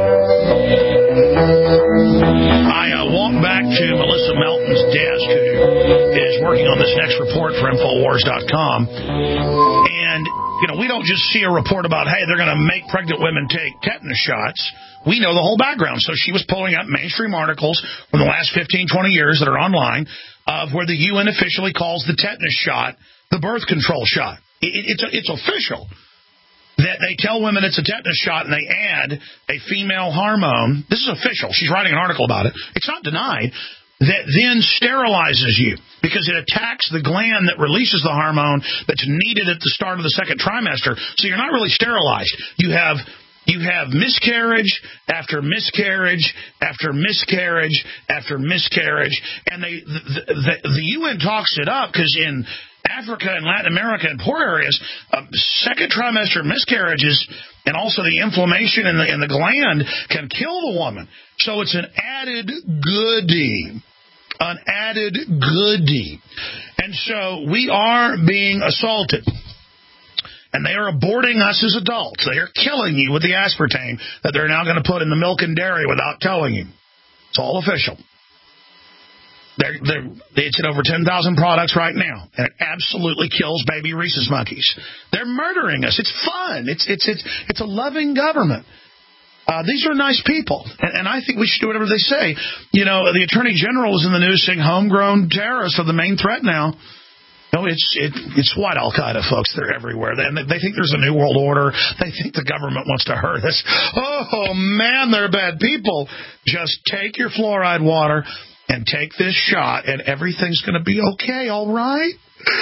I uh, walked back to Melissa Melton's desk, who is working on this next report for Infowars dot com. And, you know, we don't just see a report about, hey, they're going to make pregnant women take tetanus shots. We know the whole background. So she was pulling up mainstream articles from the last fifteen, twenty years that are online of where the U N officially calls the tetanus shot the birth control shot. It, it's, it's official that they tell women it's a tetanus shot and they add a female hormone. This is official. She's writing an article about it. It's not denied. That then sterilizes you because it attacks the gland that releases the hormone that's needed at the start of the second trimester. So you're not really sterilized. You have you have miscarriage after miscarriage after miscarriage after miscarriage, and they the, the, the U N talks it up because in Africa and Latin America and poor areas, uh, second trimester miscarriages and also the inflammation in the in the gland can kill the woman. So it's an added goodie. An added goodie. And so we are being assaulted. And they are aborting us as adults. They are killing you with the aspartame that they're now going to put in the milk and dairy without telling you. It's all official. They're, they're, it's in over ten thousand products right now, and it absolutely kills baby rhesus monkeys. They're murdering us. It's fun. It's it's it's it's a loving government. Uh, these are nice people, and, and I think we should do whatever they say. You know, the Attorney General is in the news saying homegrown terrorists are the main threat now. No, it's it, it's white Al-Qaeda, folks. They're everywhere. They, they think there's a new world order. They think the government wants to hurt us. Oh, man, they're bad people. Just take your fluoride water and take this shot, and everything's going to be okay, all right?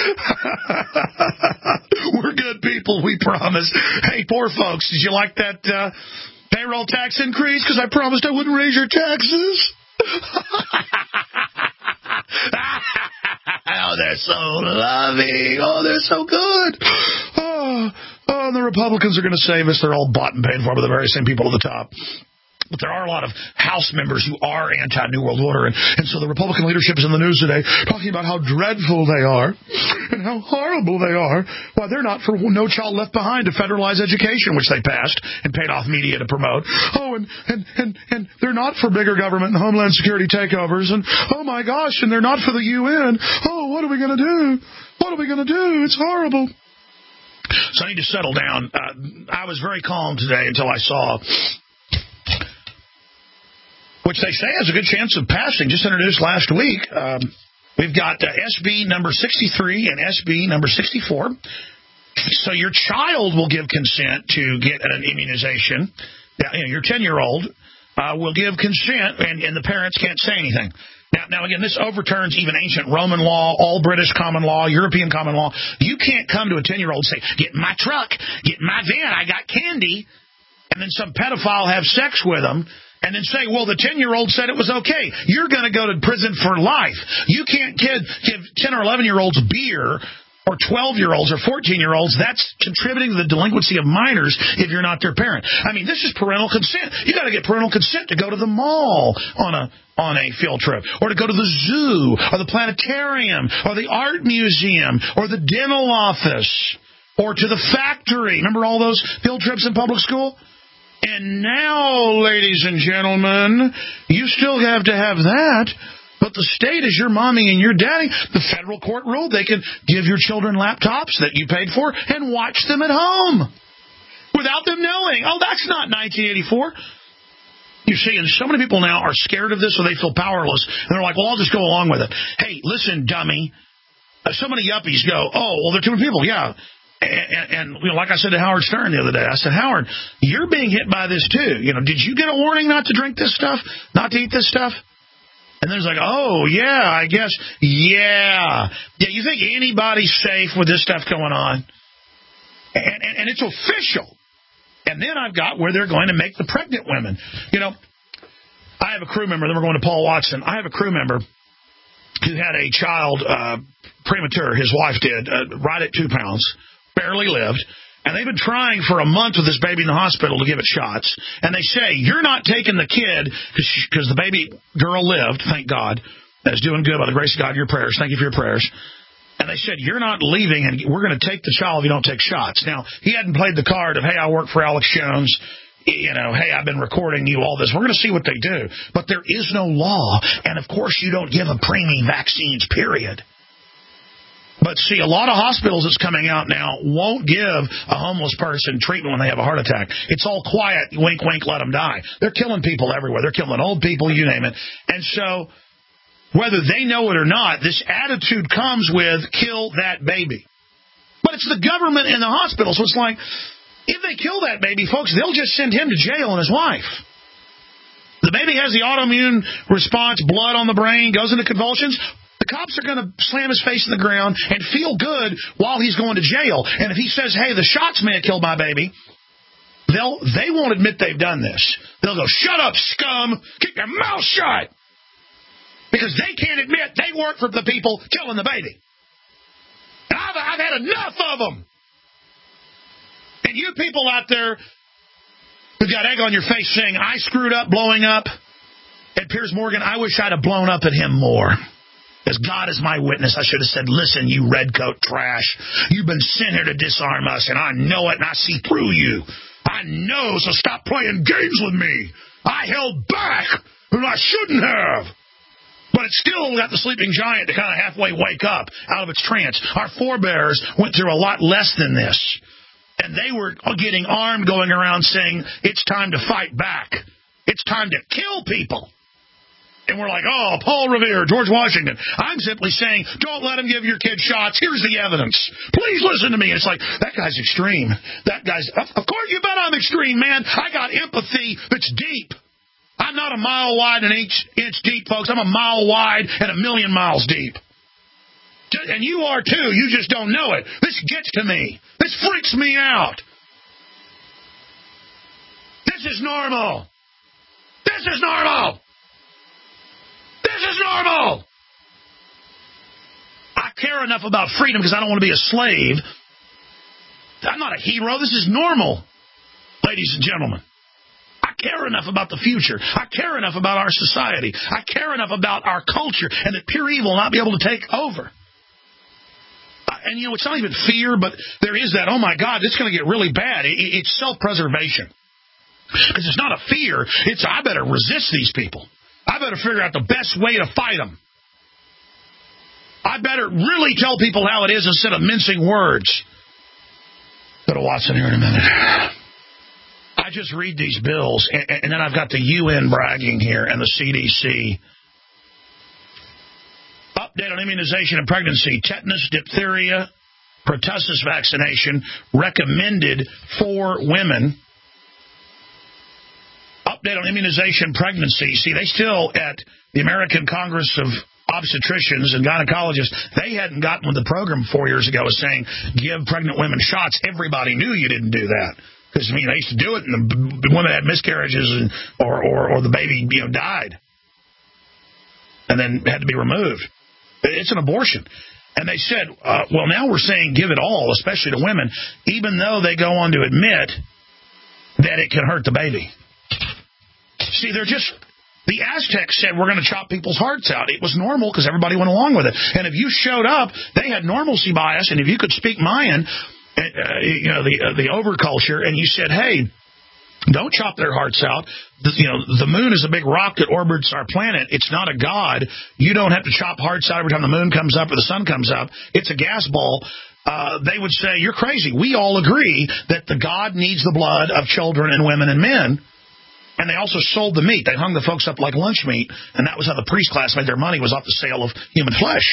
We're good people, we promise. Hey, poor folks, did you like that uh, payroll tax increase? Because I promised I wouldn't raise your taxes. Oh, they're so loving. Oh, they're so good. Oh, oh, and the Republicans are going to save us. They're all bought and paid for by the very same people at the top. But there are a lot of House members who are anti-New World Order, and, and so the Republican leadership is in the news today talking about how dreadful they are and how horrible they are. Why, they're not for No Child Left Behind to federalize education, which they passed and paid off media to promote. Oh, and, and, and, and they're not for bigger government and homeland security takeovers, and oh my gosh, and they're not for the U N. Oh, what are we going to do? What are we going to do? It's horrible. So I need to settle down. Uh, I was very calm today until I saw... which they say has a good chance of passing, just introduced last week. Um, we've got uh, S B number sixty-three and S B number sixty-four. So your child will give consent to get an immunization. Now, you know, your ten-year-old uh, will give consent, and, and the parents can't say anything. Now, now, again, this overturns even ancient Roman law, all British common law, European common law. You can't come to a ten-year-old and say, get in my truck, get in my van, I got candy, and then some pedophile have sex with them, and then say, well, the ten-year-old said it was okay. You're going to go to prison for life. You can't kid, give ten- or eleven-year-olds beer, or twelve-year-olds or fourteen-year-olds. That's contributing to the delinquency of minors if you're not their parent. I mean, this is parental consent. You got to get parental consent to go to the mall on a on a field trip, or to go to the zoo, or the planetarium, or the art museum, or the dental office, or to the factory. Remember all those field trips in public school? And now, ladies and gentlemen, you still have to have that, but the state is your mommy and your daddy. The federal court ruled they can give your children laptops that you paid for and watch them at home without them knowing. Oh, that's not nineteen eighty-four. You see, and so many people now are scared of this, or they feel powerless, and they're like, well, I'll just go along with it. Hey, listen, dummy. Uh, so many yuppies go, oh, well, there are too many people. Yeah. And, and, and you know, like I said to Howard Stern the other day, I said, Howard, you're being hit by this too. You know, did you get a warning not to drink this stuff, not to eat this stuff? And then it's like, oh, yeah, I guess, yeah. Yeah, you think anybody's safe with this stuff going on? And, and, and it's official. And then I've got where they're going to make the pregnant women. You know, I have a crew member, then we're going to Paul Watson. I have a crew member who had a child uh, premature, his wife did, uh, right at two pounds. Barely lived, and they've been trying for a month with this baby in the hospital to give it shots, and they say, you're not taking the kid, because the baby girl lived, thank God, that's doing good by the grace of God, your prayers, thank you for your prayers, and they said, you're not leaving, and we're going to take the child if you don't take shots. Now, he hadn't played the card of, hey, I work for Alex Jones, you know, hey, I've been recording you, all this. We're going to see what they do, but there is no law, and of course you don't give a preemie vaccines, period. But see, a lot of hospitals that's coming out now won't give a homeless person treatment when they have a heart attack. It's all quiet, wink, wink, let them die. They're killing people everywhere. They're killing old people, you name it. And so whether they know it or not, this attitude comes with kill that baby. But it's the government and the hospital. So it's like, if they kill that baby, folks, they'll just send him to jail and his wife. The baby has the autoimmune response, blood on the brain, goes into convulsions. The cops are going to slam his face in the ground and feel good while he's going to jail. And if he says, hey, the shots may have killed my baby, they'll, they won't admit they've done this. They'll go, shut up, scum. Keep your mouth shut. Because they can't admit they work for the people killing the baby. And I've, I've had enough of them. And you people out there who've got egg on your face saying, I screwed up blowing up at Piers Morgan, I wish I'd have blown up at him more. As God is my witness, I should have said, listen, you redcoat trash. You've been sent here to disarm us, and I know it, and I see through you. I know, so stop playing games with me. I held back, and I shouldn't have. But it's still got the sleeping giant to kind of halfway wake up out of its trance. Our forebears went through a lot less than this. And they were getting armed, going around saying, it's time to fight back. It's time to kill people. And we're like, oh, Paul Revere, George Washington. I'm simply saying, don't let them give your kids shots. Here's the evidence. Please listen to me. It's like, that guy's extreme. That guy's, of course you bet I'm extreme, man. I got empathy that's deep. I'm not a mile wide and an inch, inch deep, folks. I'm a mile wide and a million miles deep. And you are too. You just don't know it. This gets to me. This freaks me out. This is normal. This is normal. This is normal. I care enough about freedom because I don't want to be a slave. I'm not a hero. This is normal, ladies and gentlemen. I care enough about the future. I care enough about our society. I care enough about our culture and that pure evil will not be able to take over. And, you know, it's not even fear, but there is that, oh, my God, it's going to get really bad. It's self-preservation. Because it's not a fear. It's, I better resist these people. I better figure out the best way to fight them. I better really tell people how it is instead of mincing words. Go to Watson here in a minute. I just read these bills, and, and then I've got the U N bragging here and the C D C. Update on immunization and pregnancy. Tetanus, diphtheria, pertussis vaccination recommended for women. Update on immunization pregnancy. See, they still, at the American Congress of Obstetricians and Gynecologists, they hadn't gotten with the program four years ago was saying, give pregnant women shots. Everybody knew you didn't do that. Because, I mean, they used to do it, and the women had miscarriages, and, or, or, or the baby, you know, died. And then had to be removed. It's an abortion. And they said, uh, well, now we're saying give it all, especially to women, even though they go on to admit that it can hurt the baby. See, they're just, the Aztecs said we're going to chop people's hearts out. It was normal because everybody went along with it. And if you showed up, they had normalcy bias, and if you could speak Mayan, uh, you know, the uh, the overculture, and you said, hey, don't chop their hearts out. The, you know, the moon is a big rock that orbits our planet. It's not a god. You don't have to chop hearts out every time the moon comes up or the sun comes up. It's a gas ball. Uh, they would say, you're crazy. We all agree that the god needs the blood of children and women and men. And they also sold the meat. They hung the folks up like lunch meat, and that was how the priest class made their money, was off the sale of human flesh.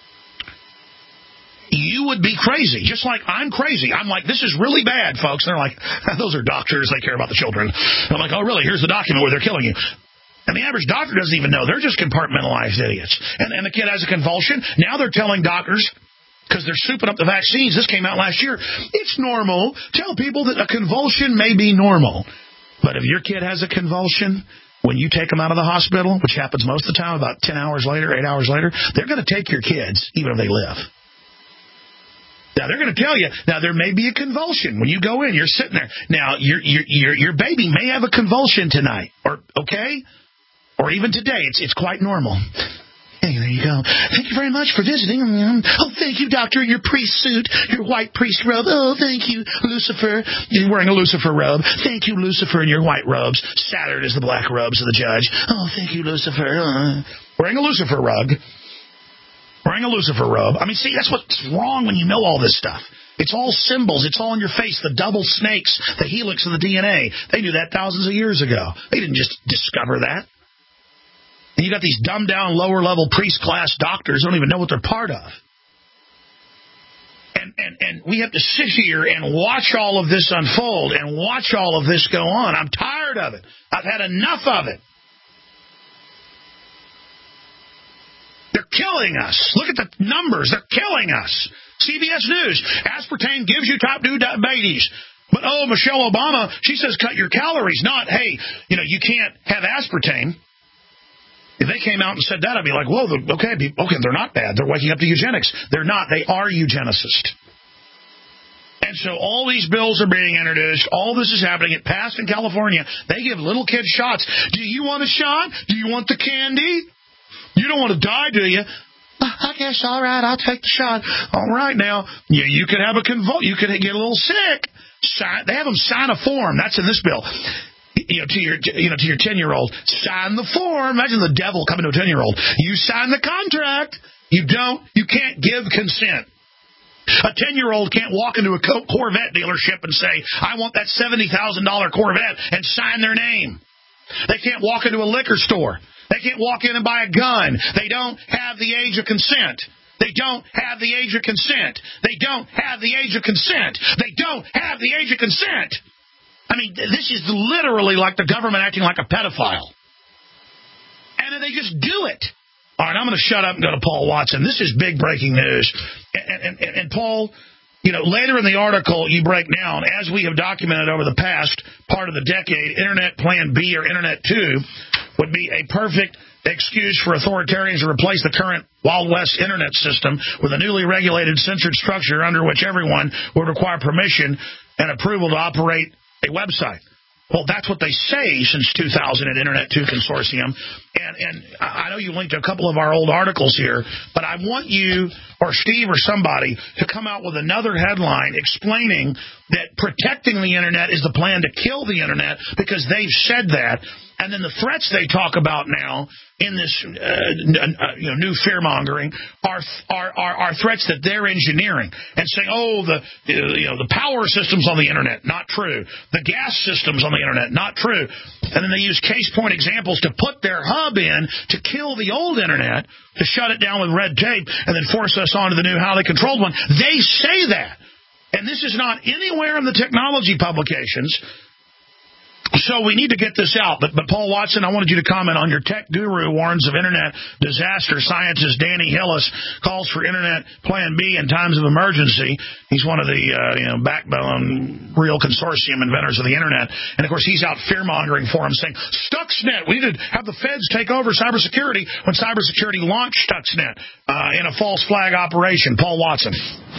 You would be crazy, just like I'm crazy. I'm like, this is really bad, folks. And they're like, those are doctors. They care about the children. And I'm like, oh, really? Here's the document where they're killing you. And the average doctor doesn't even know. They're just compartmentalized idiots. And, and the kid has a convulsion. Now they're telling doctors, because they're souping up the vaccines. This came out last year. It's normal. Tell people that a convulsion may be normal. But if your kid has a convulsion, when you take them out of the hospital, which happens most of the time, about ten hours later, eight hours later, they're going to take your kids, even if they live. Now, they're going to tell you, now, there may be a convulsion. When you go in, you're sitting there. Now, your your your, your baby may have a convulsion tonight, or okay? Or even today. It's it's quite normal. Hey, there you go. Thank you very much for visiting. Oh, thank you, doctor, in your priest suit, your white priest robe. Oh, thank you, Lucifer. You're wearing a Lucifer robe. Thank you, Lucifer, in your white robes. Saturn is the black robes of the judge. Oh, thank you, Lucifer. Uh, wearing a Lucifer rug. Wearing a Lucifer robe. I mean, see, that's what's wrong when you know all this stuff. It's all symbols. It's all in your face. The double snakes, the helix of the D N A. They knew that thousands of years ago. They didn't just discover that. And you got these dumbed-down, lower-level priest-class doctors who don't even know what they're part of. And, and and we have to sit here and watch all of this unfold and watch all of this go on. I'm tired of it. I've had enough of it. They're killing us. Look at the numbers. They're killing us. C B S News. Aspartame gives you type two diabetes. But, oh, Michelle Obama, she says cut your calories. Not, hey, you know, you can't have aspartame. If they came out and said that, I'd be like, whoa, okay, okay, they're not bad. They're waking up to eugenics. They're not. They are eugenicists. And so all these bills are being introduced. All this is happening. It passed in California. They give little kids shots. Do you want a shot? Do you want the candy? You don't want to die, do you? I guess, all right, I'll take the shot. All right, now, you, you could have a convulsion. You could get a little sick. Sign, they have them sign a form. That's in this bill. you know, to your, you know, to your ten-year-old, sign the form. Imagine the devil coming to a ten-year-old. You sign the contract. You don't. You can't give consent. A ten-year-old can't walk into a Corvette dealership and say, I want that seventy thousand dollars Corvette, and sign their name. They can't walk into a liquor store. They can't walk in and buy a gun. They don't have the age of consent. They don't have the age of consent. They don't have the age of consent. They don't have the age of consent. I mean, this is literally like the government acting like a pedophile. And then they just do it. All right, I'm going to shut up and go to Paul Watson. This is big breaking news. And, and, and, and Paul, you know, later in the article, you break down, as we have documented over the past part of the decade, Internet Plan B or Internet two would be a perfect excuse for authoritarians to replace the current Wild West Internet system with a newly regulated, censored structure under which everyone would require permission and approval to operate a website. Well, that's what they say since two thousand at Internet two Consortium. And, and I know you linked to a couple of our old articles here, but I want you or Steve or somebody to come out with another headline explaining that protecting the Internet is the plan to kill the Internet, because they've said that. And then the threats they talk about now in this uh, uh, you know, new fear-mongering are, are are are threats that they're engineering and saying, oh, the you know the power systems on the Internet, not true. The gas systems on the Internet, not true. And then they use case point examples to put their hub in to kill the old Internet, to shut it down with red tape, and then force us onto the new highly controlled one. They say that. And this is not anywhere in the technology publications. So we need to get this out. But, but Paul Watson, I wanted you to comment on your tech guru warns of Internet disaster. Scientist Danny Hillis calls for Internet Plan B in times of emergency. He's one of the uh, you know backbone, real consortium inventors of the Internet. And, of course, he's out fear-mongering for him, saying, Stuxnet, we need to have the feds take over cybersecurity when cybersecurity launched Stuxnet uh, in a false flag operation. Paul Watson.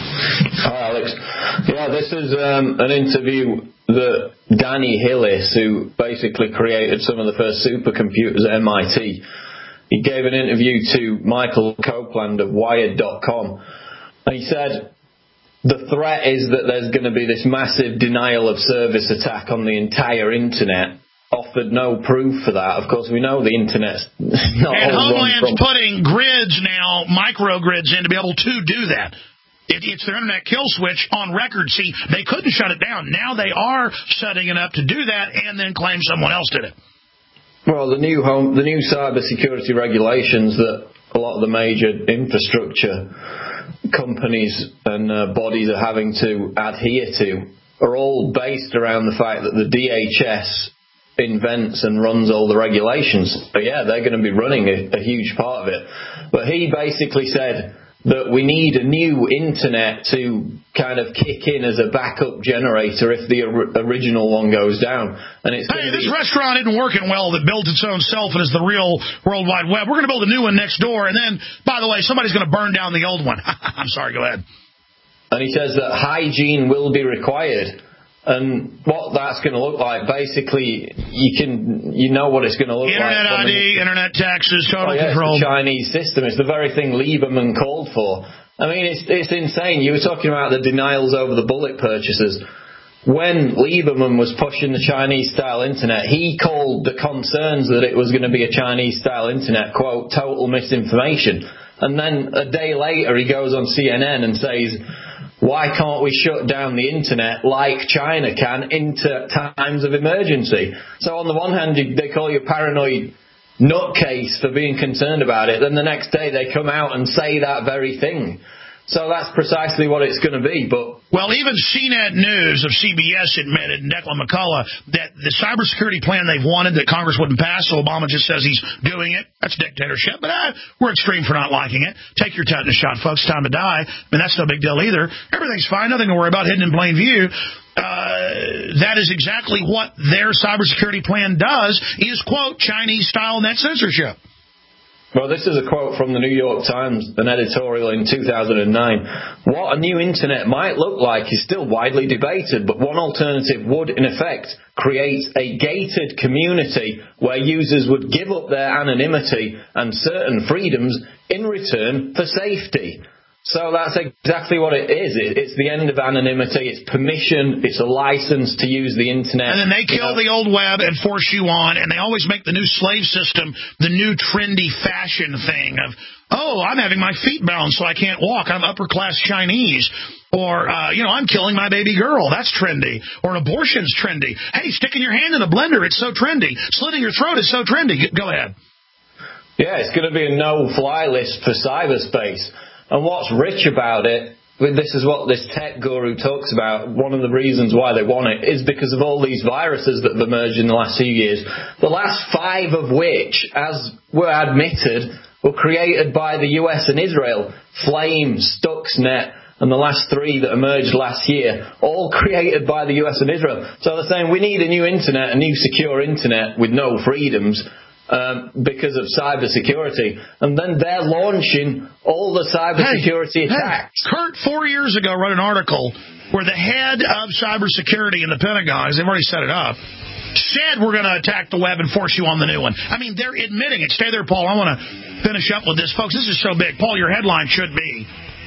Hi, Alex. Yeah, this is um, an interview that Danny Hillis, who basically created some of the first supercomputers at M I T, he gave an interview to Michael Copeland of Wired dot com, and he said the threat is that there's going to be this massive denial of service attack on the entire Internet. Offered no proof for that. Of course, we know the Internet's not and all Homeland's from... putting grids now, microgrids in to be able to do that. It, it's their Internet kill switch on record. See, they couldn't shut it down. Now they are setting it up to do that and then claim someone else did it. Well, the new home, the new cybersecurity regulations that a lot of the major infrastructure companies and uh, bodies are having to adhere to are all based around the fact that the D H S invents and runs all the regulations. But yeah, they're going to be running a, a huge part of it. But he basically said that we need a new Internet to kind of kick in as a backup generator if the or- original one goes down. And it's hey, this be- restaurant isn't working well that builds its own self and is the real World Wide Web. We're going to build a new one next door, and then, by the way, somebody's going to burn down the old one. I'm sorry, go ahead. And he says that hygiene will be required. And what that's going to look like, basically, you can you know what it's going to look Internet like. Internet I D, the, Internet taxes, total oh, yeah, control. It's the Chinese system. It's the very thing Lieberman called for. I mean, it's it's insane. You were talking about the denials over the bullet purchases. When Lieberman was pushing the Chinese-style Internet, he called the concerns that it was going to be a Chinese-style Internet, quote, total misinformation. And then a day later, he goes on C N N and says, why can't we shut down the Internet like China can in times of emergency? So on the one hand, they call you a paranoid nutcase for being concerned about it. Then the next day they come out and say that very thing. So that's precisely what it's going to be. But well, even C net News of C B S admitted, and Declan McCullough, that the cybersecurity plan they've wanted that Congress wouldn't pass, so Obama just says he's doing it. That's dictatorship. But uh, we're extreme for not liking it. Take your tetanus shot, folks. Time to die. I mean, that's no big deal either. Everything's fine. Nothing to worry about, hidden in plain view. Uh, that is exactly what their cybersecurity plan does, is, quote, Chinese-style net censorship. Well, this is a quote from the New York Times, an editorial in two thousand nine. What a new Internet might look like is still widely debated, but one alternative would, in effect, create a gated community where users would give up their anonymity and certain freedoms in return for safety. So that's exactly what it is. It's the end of anonymity. It's permission. It's a license to use the internet. And then they kill the old web and force you on, and they always make the new slave system the new trendy fashion thing of, oh, I'm having my feet bound so I can't walk. I'm upper-class Chinese. Or, uh, you know, I'm killing my baby girl. That's trendy. Or abortion's trendy. Hey, sticking your hand in a blender, it's so trendy. Slitting your throat is so trendy. Go ahead. Yeah, it's going to be a no-fly list for cyberspace. And what's rich about it, this is what this tech guru talks about, one of the reasons why they want it is because of all these viruses that have emerged in the last few years, the last five of which, as were admitted, were created by the U S and Israel. Flame, Stuxnet, and the last three that emerged last year, all created by the U S and Israel. So they're saying we need a new internet, a new secure internet with no freedoms. Um, because of cybersecurity. And then they're launching all the cybersecurity hey, attacks. Hey, Kurt, four years ago, wrote an article where the head of cybersecurity in the Pentagon, they've already set it up, said we're going to attack the web and force you on the new one. I mean, they're admitting it. Stay there, Paul. I want to finish up with this. Folks, this is so big. Paul, your headline should be,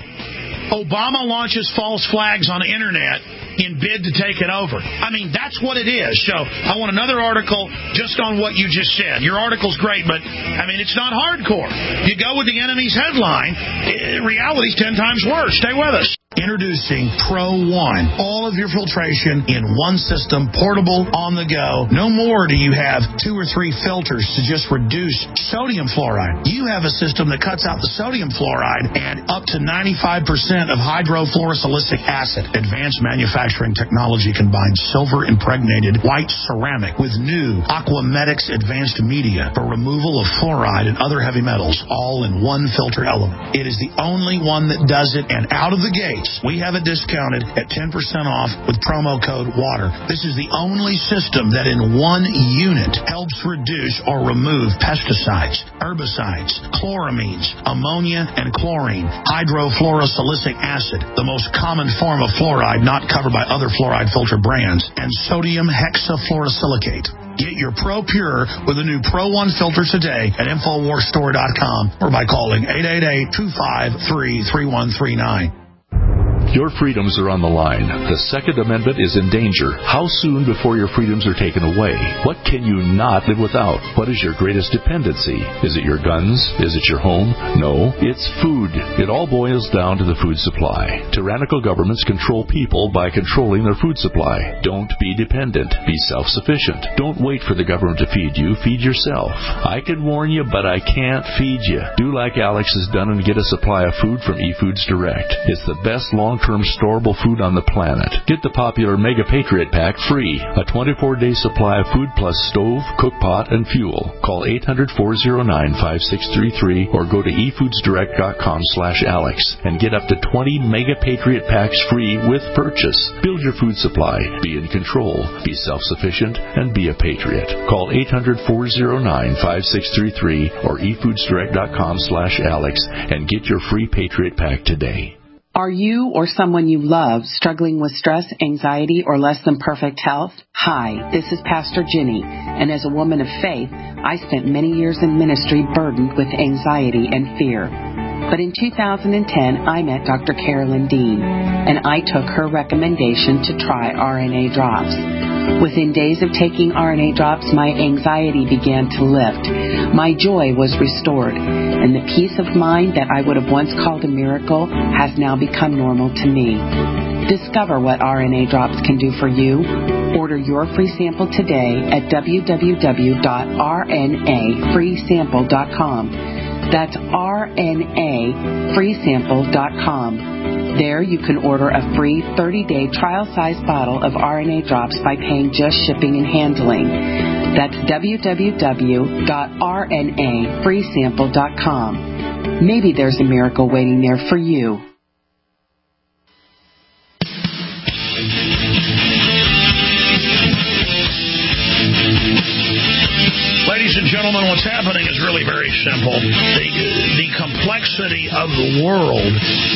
Obama launches false flags on the internet in bid to take it over. I mean, that's what it is. So I want another article just on what you just said. Your article's great, but, I mean, it's not hardcore. You go with the enemy's headline, reality's ten times worse. Stay with us. Introducing Pro One. All of your filtration in one system, portable, on the go. No more do you have two or three filters to just reduce sodium fluoride. You have a system that cuts out the sodium fluoride and up to ninety-five percent of hydrofluorosilicic acid. Advanced manufacturing technology combines silver-impregnated white ceramic with new Aquamedics advanced media for removal of fluoride and other heavy metals, all in one filter element. It is the only one that does it, and out of the gate, we have it discounted at ten percent off with promo code WATER. This is the only system that in one unit helps reduce or remove pesticides, herbicides, chloramines, ammonia, and chlorine, hydrofluorosilicic acid, the most common form of fluoride not covered by other fluoride filter brands, and sodium hexafluorosilicate. Get your Pro Pure with a new Pro One filter today at infowars store dot com or by calling eight eight eight, two five three, three one three nine. Your freedoms are on the line. The Second Amendment is in danger. How soon before your freedoms are taken away? What can you not live without? What is your greatest dependency? Is it your guns? Is it your home? No, it's food. It all boils down to the food supply. Tyrannical governments control people by controlling their food supply. Don't be dependent. Be self-sufficient. Don't wait for the government to feed you. Feed yourself. I can warn you, but I can't feed you. Do like Alex has done and get a supply of food from eFoods Direct. It's the best long long-term storable food on the planet. Get the popular Mega Patriot Pack free. A twenty-four day supply of food plus stove, cook pot, and fuel. Call eight hundred, four oh nine, five six three three or go to e foods direct dot com slash Alex and get up to twenty Mega Patriot Packs free with purchase. Build your food supply. Be in control. Be self-sufficient and be a patriot. Call eight hundred, four oh nine, five six three three or e foods direct dot com slash Alex and get your free Patriot Pack today. Are you or someone you love struggling with stress, anxiety, or less than perfect health? Hi, this is Pastor Jenny, and as a woman of faith, I spent many years in ministry burdened with anxiety and fear. But in two thousand ten, I met Doctor Carolyn Dean, and I took her recommendation to try R N A drops. Within days of taking R N A drops, my anxiety began to lift. My joy was restored, and the peace of mind that I would have once called a miracle has now become normal to me. Discover what R N A drops can do for you. Order your free sample today at w w w dot r n a free sample dot com. That's R N A free sample dot com. There you can order a free thirty day trial-sized bottle of R N A drops by paying just shipping and handling. That's w w w dot r n a free sample dot com. Maybe there's a miracle waiting there for you. Ladies and gentlemen, what's happening is really very simple. The, the complexity of the world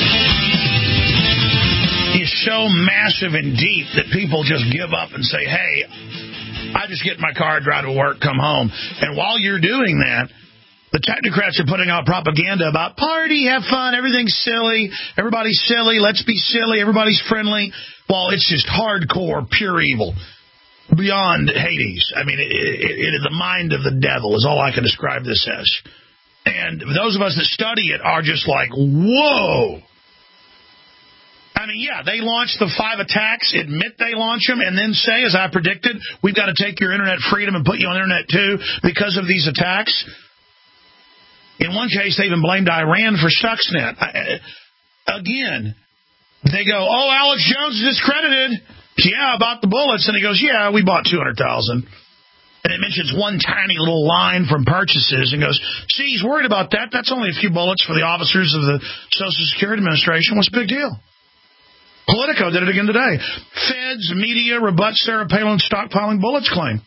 is so massive and deep that people just give up and say, hey, I just get in my car, drive to work, come home. And while you're doing that, The technocrats are putting out propaganda about party, have fun, everything's silly, everybody's silly, let's be silly, everybody's friendly. Well, it's just hardcore, pure evil. Beyond Hades. I mean, it, it, it, the mind of the devil is all I can describe this as. And those of us that study it are just like, whoa. I mean, yeah, they launch the five attacks, admit they launch them, and then say, as I predicted, we've got to take your internet freedom and put you on the internet too because of these attacks. In one case, they even blamed Iran for Stuxnet. I, again, they go, oh, Alex Jones is discredited. Yeah, I bought the bullets. And he goes, yeah, we bought two hundred thousand. And it mentions one tiny little line from purchases and goes, see, he's worried about that. That's only a few bullets for the officers of the Social Security Administration. What's the big deal? Politico did it again today. Feds, media, rebut Sarah Palin's stockpiling bullets claim.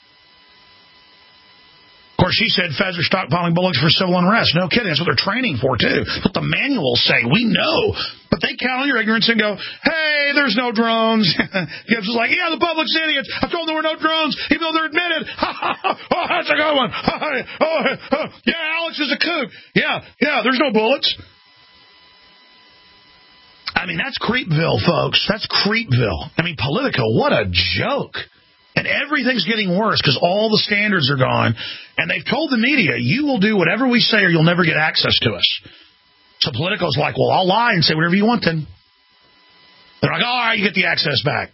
Of course, she said feds are stockpiling bullets for civil unrest. No kidding. That's what they're training for, too. That's what the manuals say. We know. But they count on your ignorance and go, hey, there's no drones. Gibbs is like, yeah, the public's idiots. I told them there were no drones, even though they're admitted. Oh, that's a good one. Oh, oh, yeah, Alex is a kook. Yeah, yeah, there's no bullets. I mean, that's Creepville, folks. That's Creepville. I mean, Politico, what a joke. And everything's getting worse because all the standards are gone. And they've told the media, you will do whatever we say or you'll never get access to us. So Politico's like, well, I'll lie and say whatever you want then. They're like, all right, you get the access back.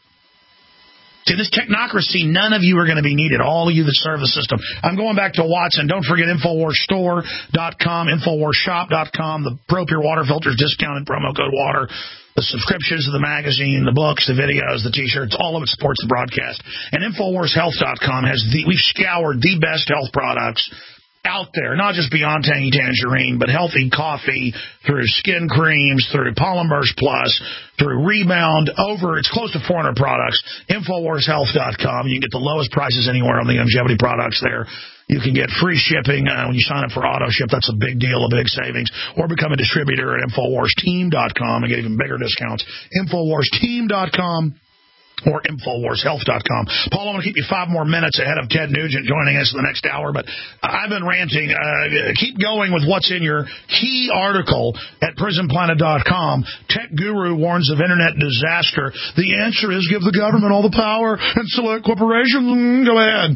See, this technocracy, none of you are going to be needed, all of you that serve the system. I'm going back to Watson. Don't forget Infowars Store dot com, Infowars Shop dot com, the Pro Pure Water Filters discounted promo code WATER, the subscriptions to the magazine, the books, the videos, the T-shirts, all of it supports the broadcast. And Infowars Health dot com has the, we've scoured the best health products out there, not just beyond Tangy Tangerine, but healthy coffee, through skin creams, through Polymers Plus, through Rebound, over, it's close to four hundred products. Infowars Health dot com. You can get the lowest prices anywhere on the longevity products there. You can get free shipping uh, when you sign up for AutoShip. That's a big deal, a big savings. Or become a distributor at Infowars Team dot com and get even bigger discounts. Infowars Team dot com. Or Infowars Health dot com. Paul, I want to keep you five more minutes ahead of Ted Nugent joining us in the next hour, but I've been ranting. Uh, keep going with what's in your key article at prison planet dot com. Tech Guru warns of internet disaster. The answer is give the government all the power and select corporations. Go ahead.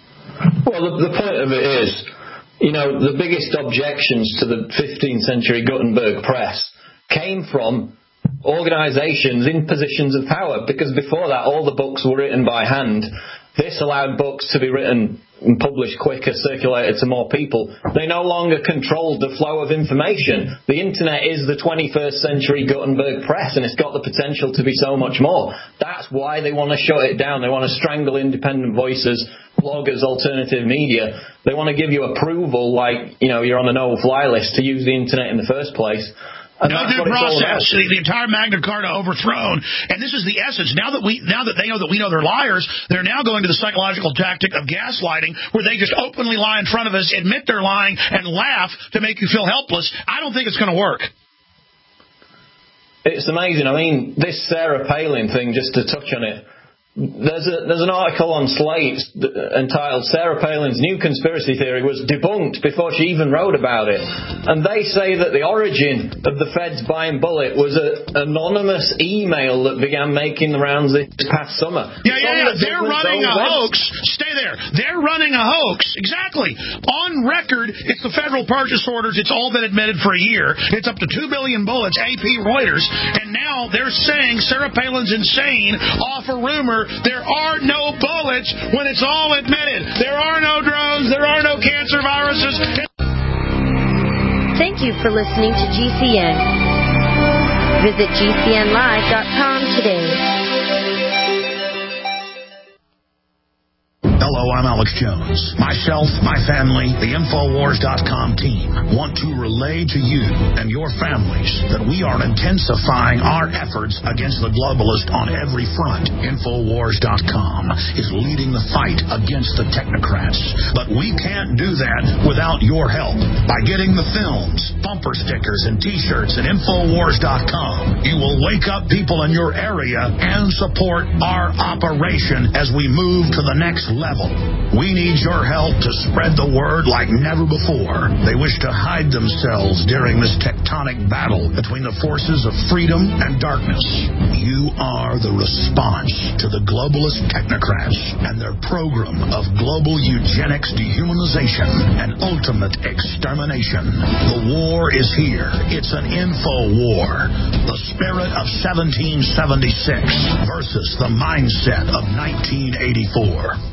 Well, the, the point of it is, you know, the biggest objections to the fifteenth century Gutenberg press came from organizations in positions of power, because before that all the books were written by hand. This allowed books to be written and published quicker, circulated to more people. They no longer controlled the flow of information. The internet is the twenty-first century Gutenberg press, and it's got the potential to be so much more. That's why they want to shut it down. They want to strangle independent voices, bloggers, alternative media. They want to give you approval, like, you know, you're on the no-fly list to use the internet in the first place. And no due process. The, the entire Magna Carta overthrown, and this is the essence. Now that we, now that they know that we know they're liars, they're now going to the psychological tactic of gaslighting, where they just openly lie in front of us, admit they're lying, and laugh to make you feel helpless. I don't think it's going to work. It's amazing. I mean, this Sarah Palin thing, just to touch on it. There's a there's an article on Slate entitled "Sarah Palin's New Conspiracy Theory Was Debunked Before She Even Wrote About It," and they say that the origin of the feds buying bullet was an anonymous email that began making the rounds this past summer. Yeah, yeah, yeah. They're running a hoax. Stay there. They're running a hoax. Exactly. On record, it's the federal purchase orders. It's all been admitted for a year. It's up to two billion bullets. A P, Reuters, and now they're saying Sarah Palin's insane off a rumor. There are no bullets when it's all admitted. There are no drones. There are no cancer viruses. Thank you for listening to G C N. Visit G C N live dot com today. Hello, I'm Alex Jones. Myself, my family, the Infowars dot com team want to relay to you and your families that we are intensifying our efforts against the globalist on every front. Infowars dot com is leading the fight against the technocrats. But we can't do that without your help. By getting the films, bumper stickers, and T-shirts at Infowars dot com, you will wake up people in your area and support our operation as we move to the next level. We need your help to spread the word like never before. They wish to hide themselves during this tectonic battle between the forces of freedom and darkness. You are the response to the globalist technocrats and their program of global eugenics, dehumanization, and ultimate extermination. The war is here. It's an info war. The spirit of seventeen seventy-six versus the mindset of nineteen eighty-four.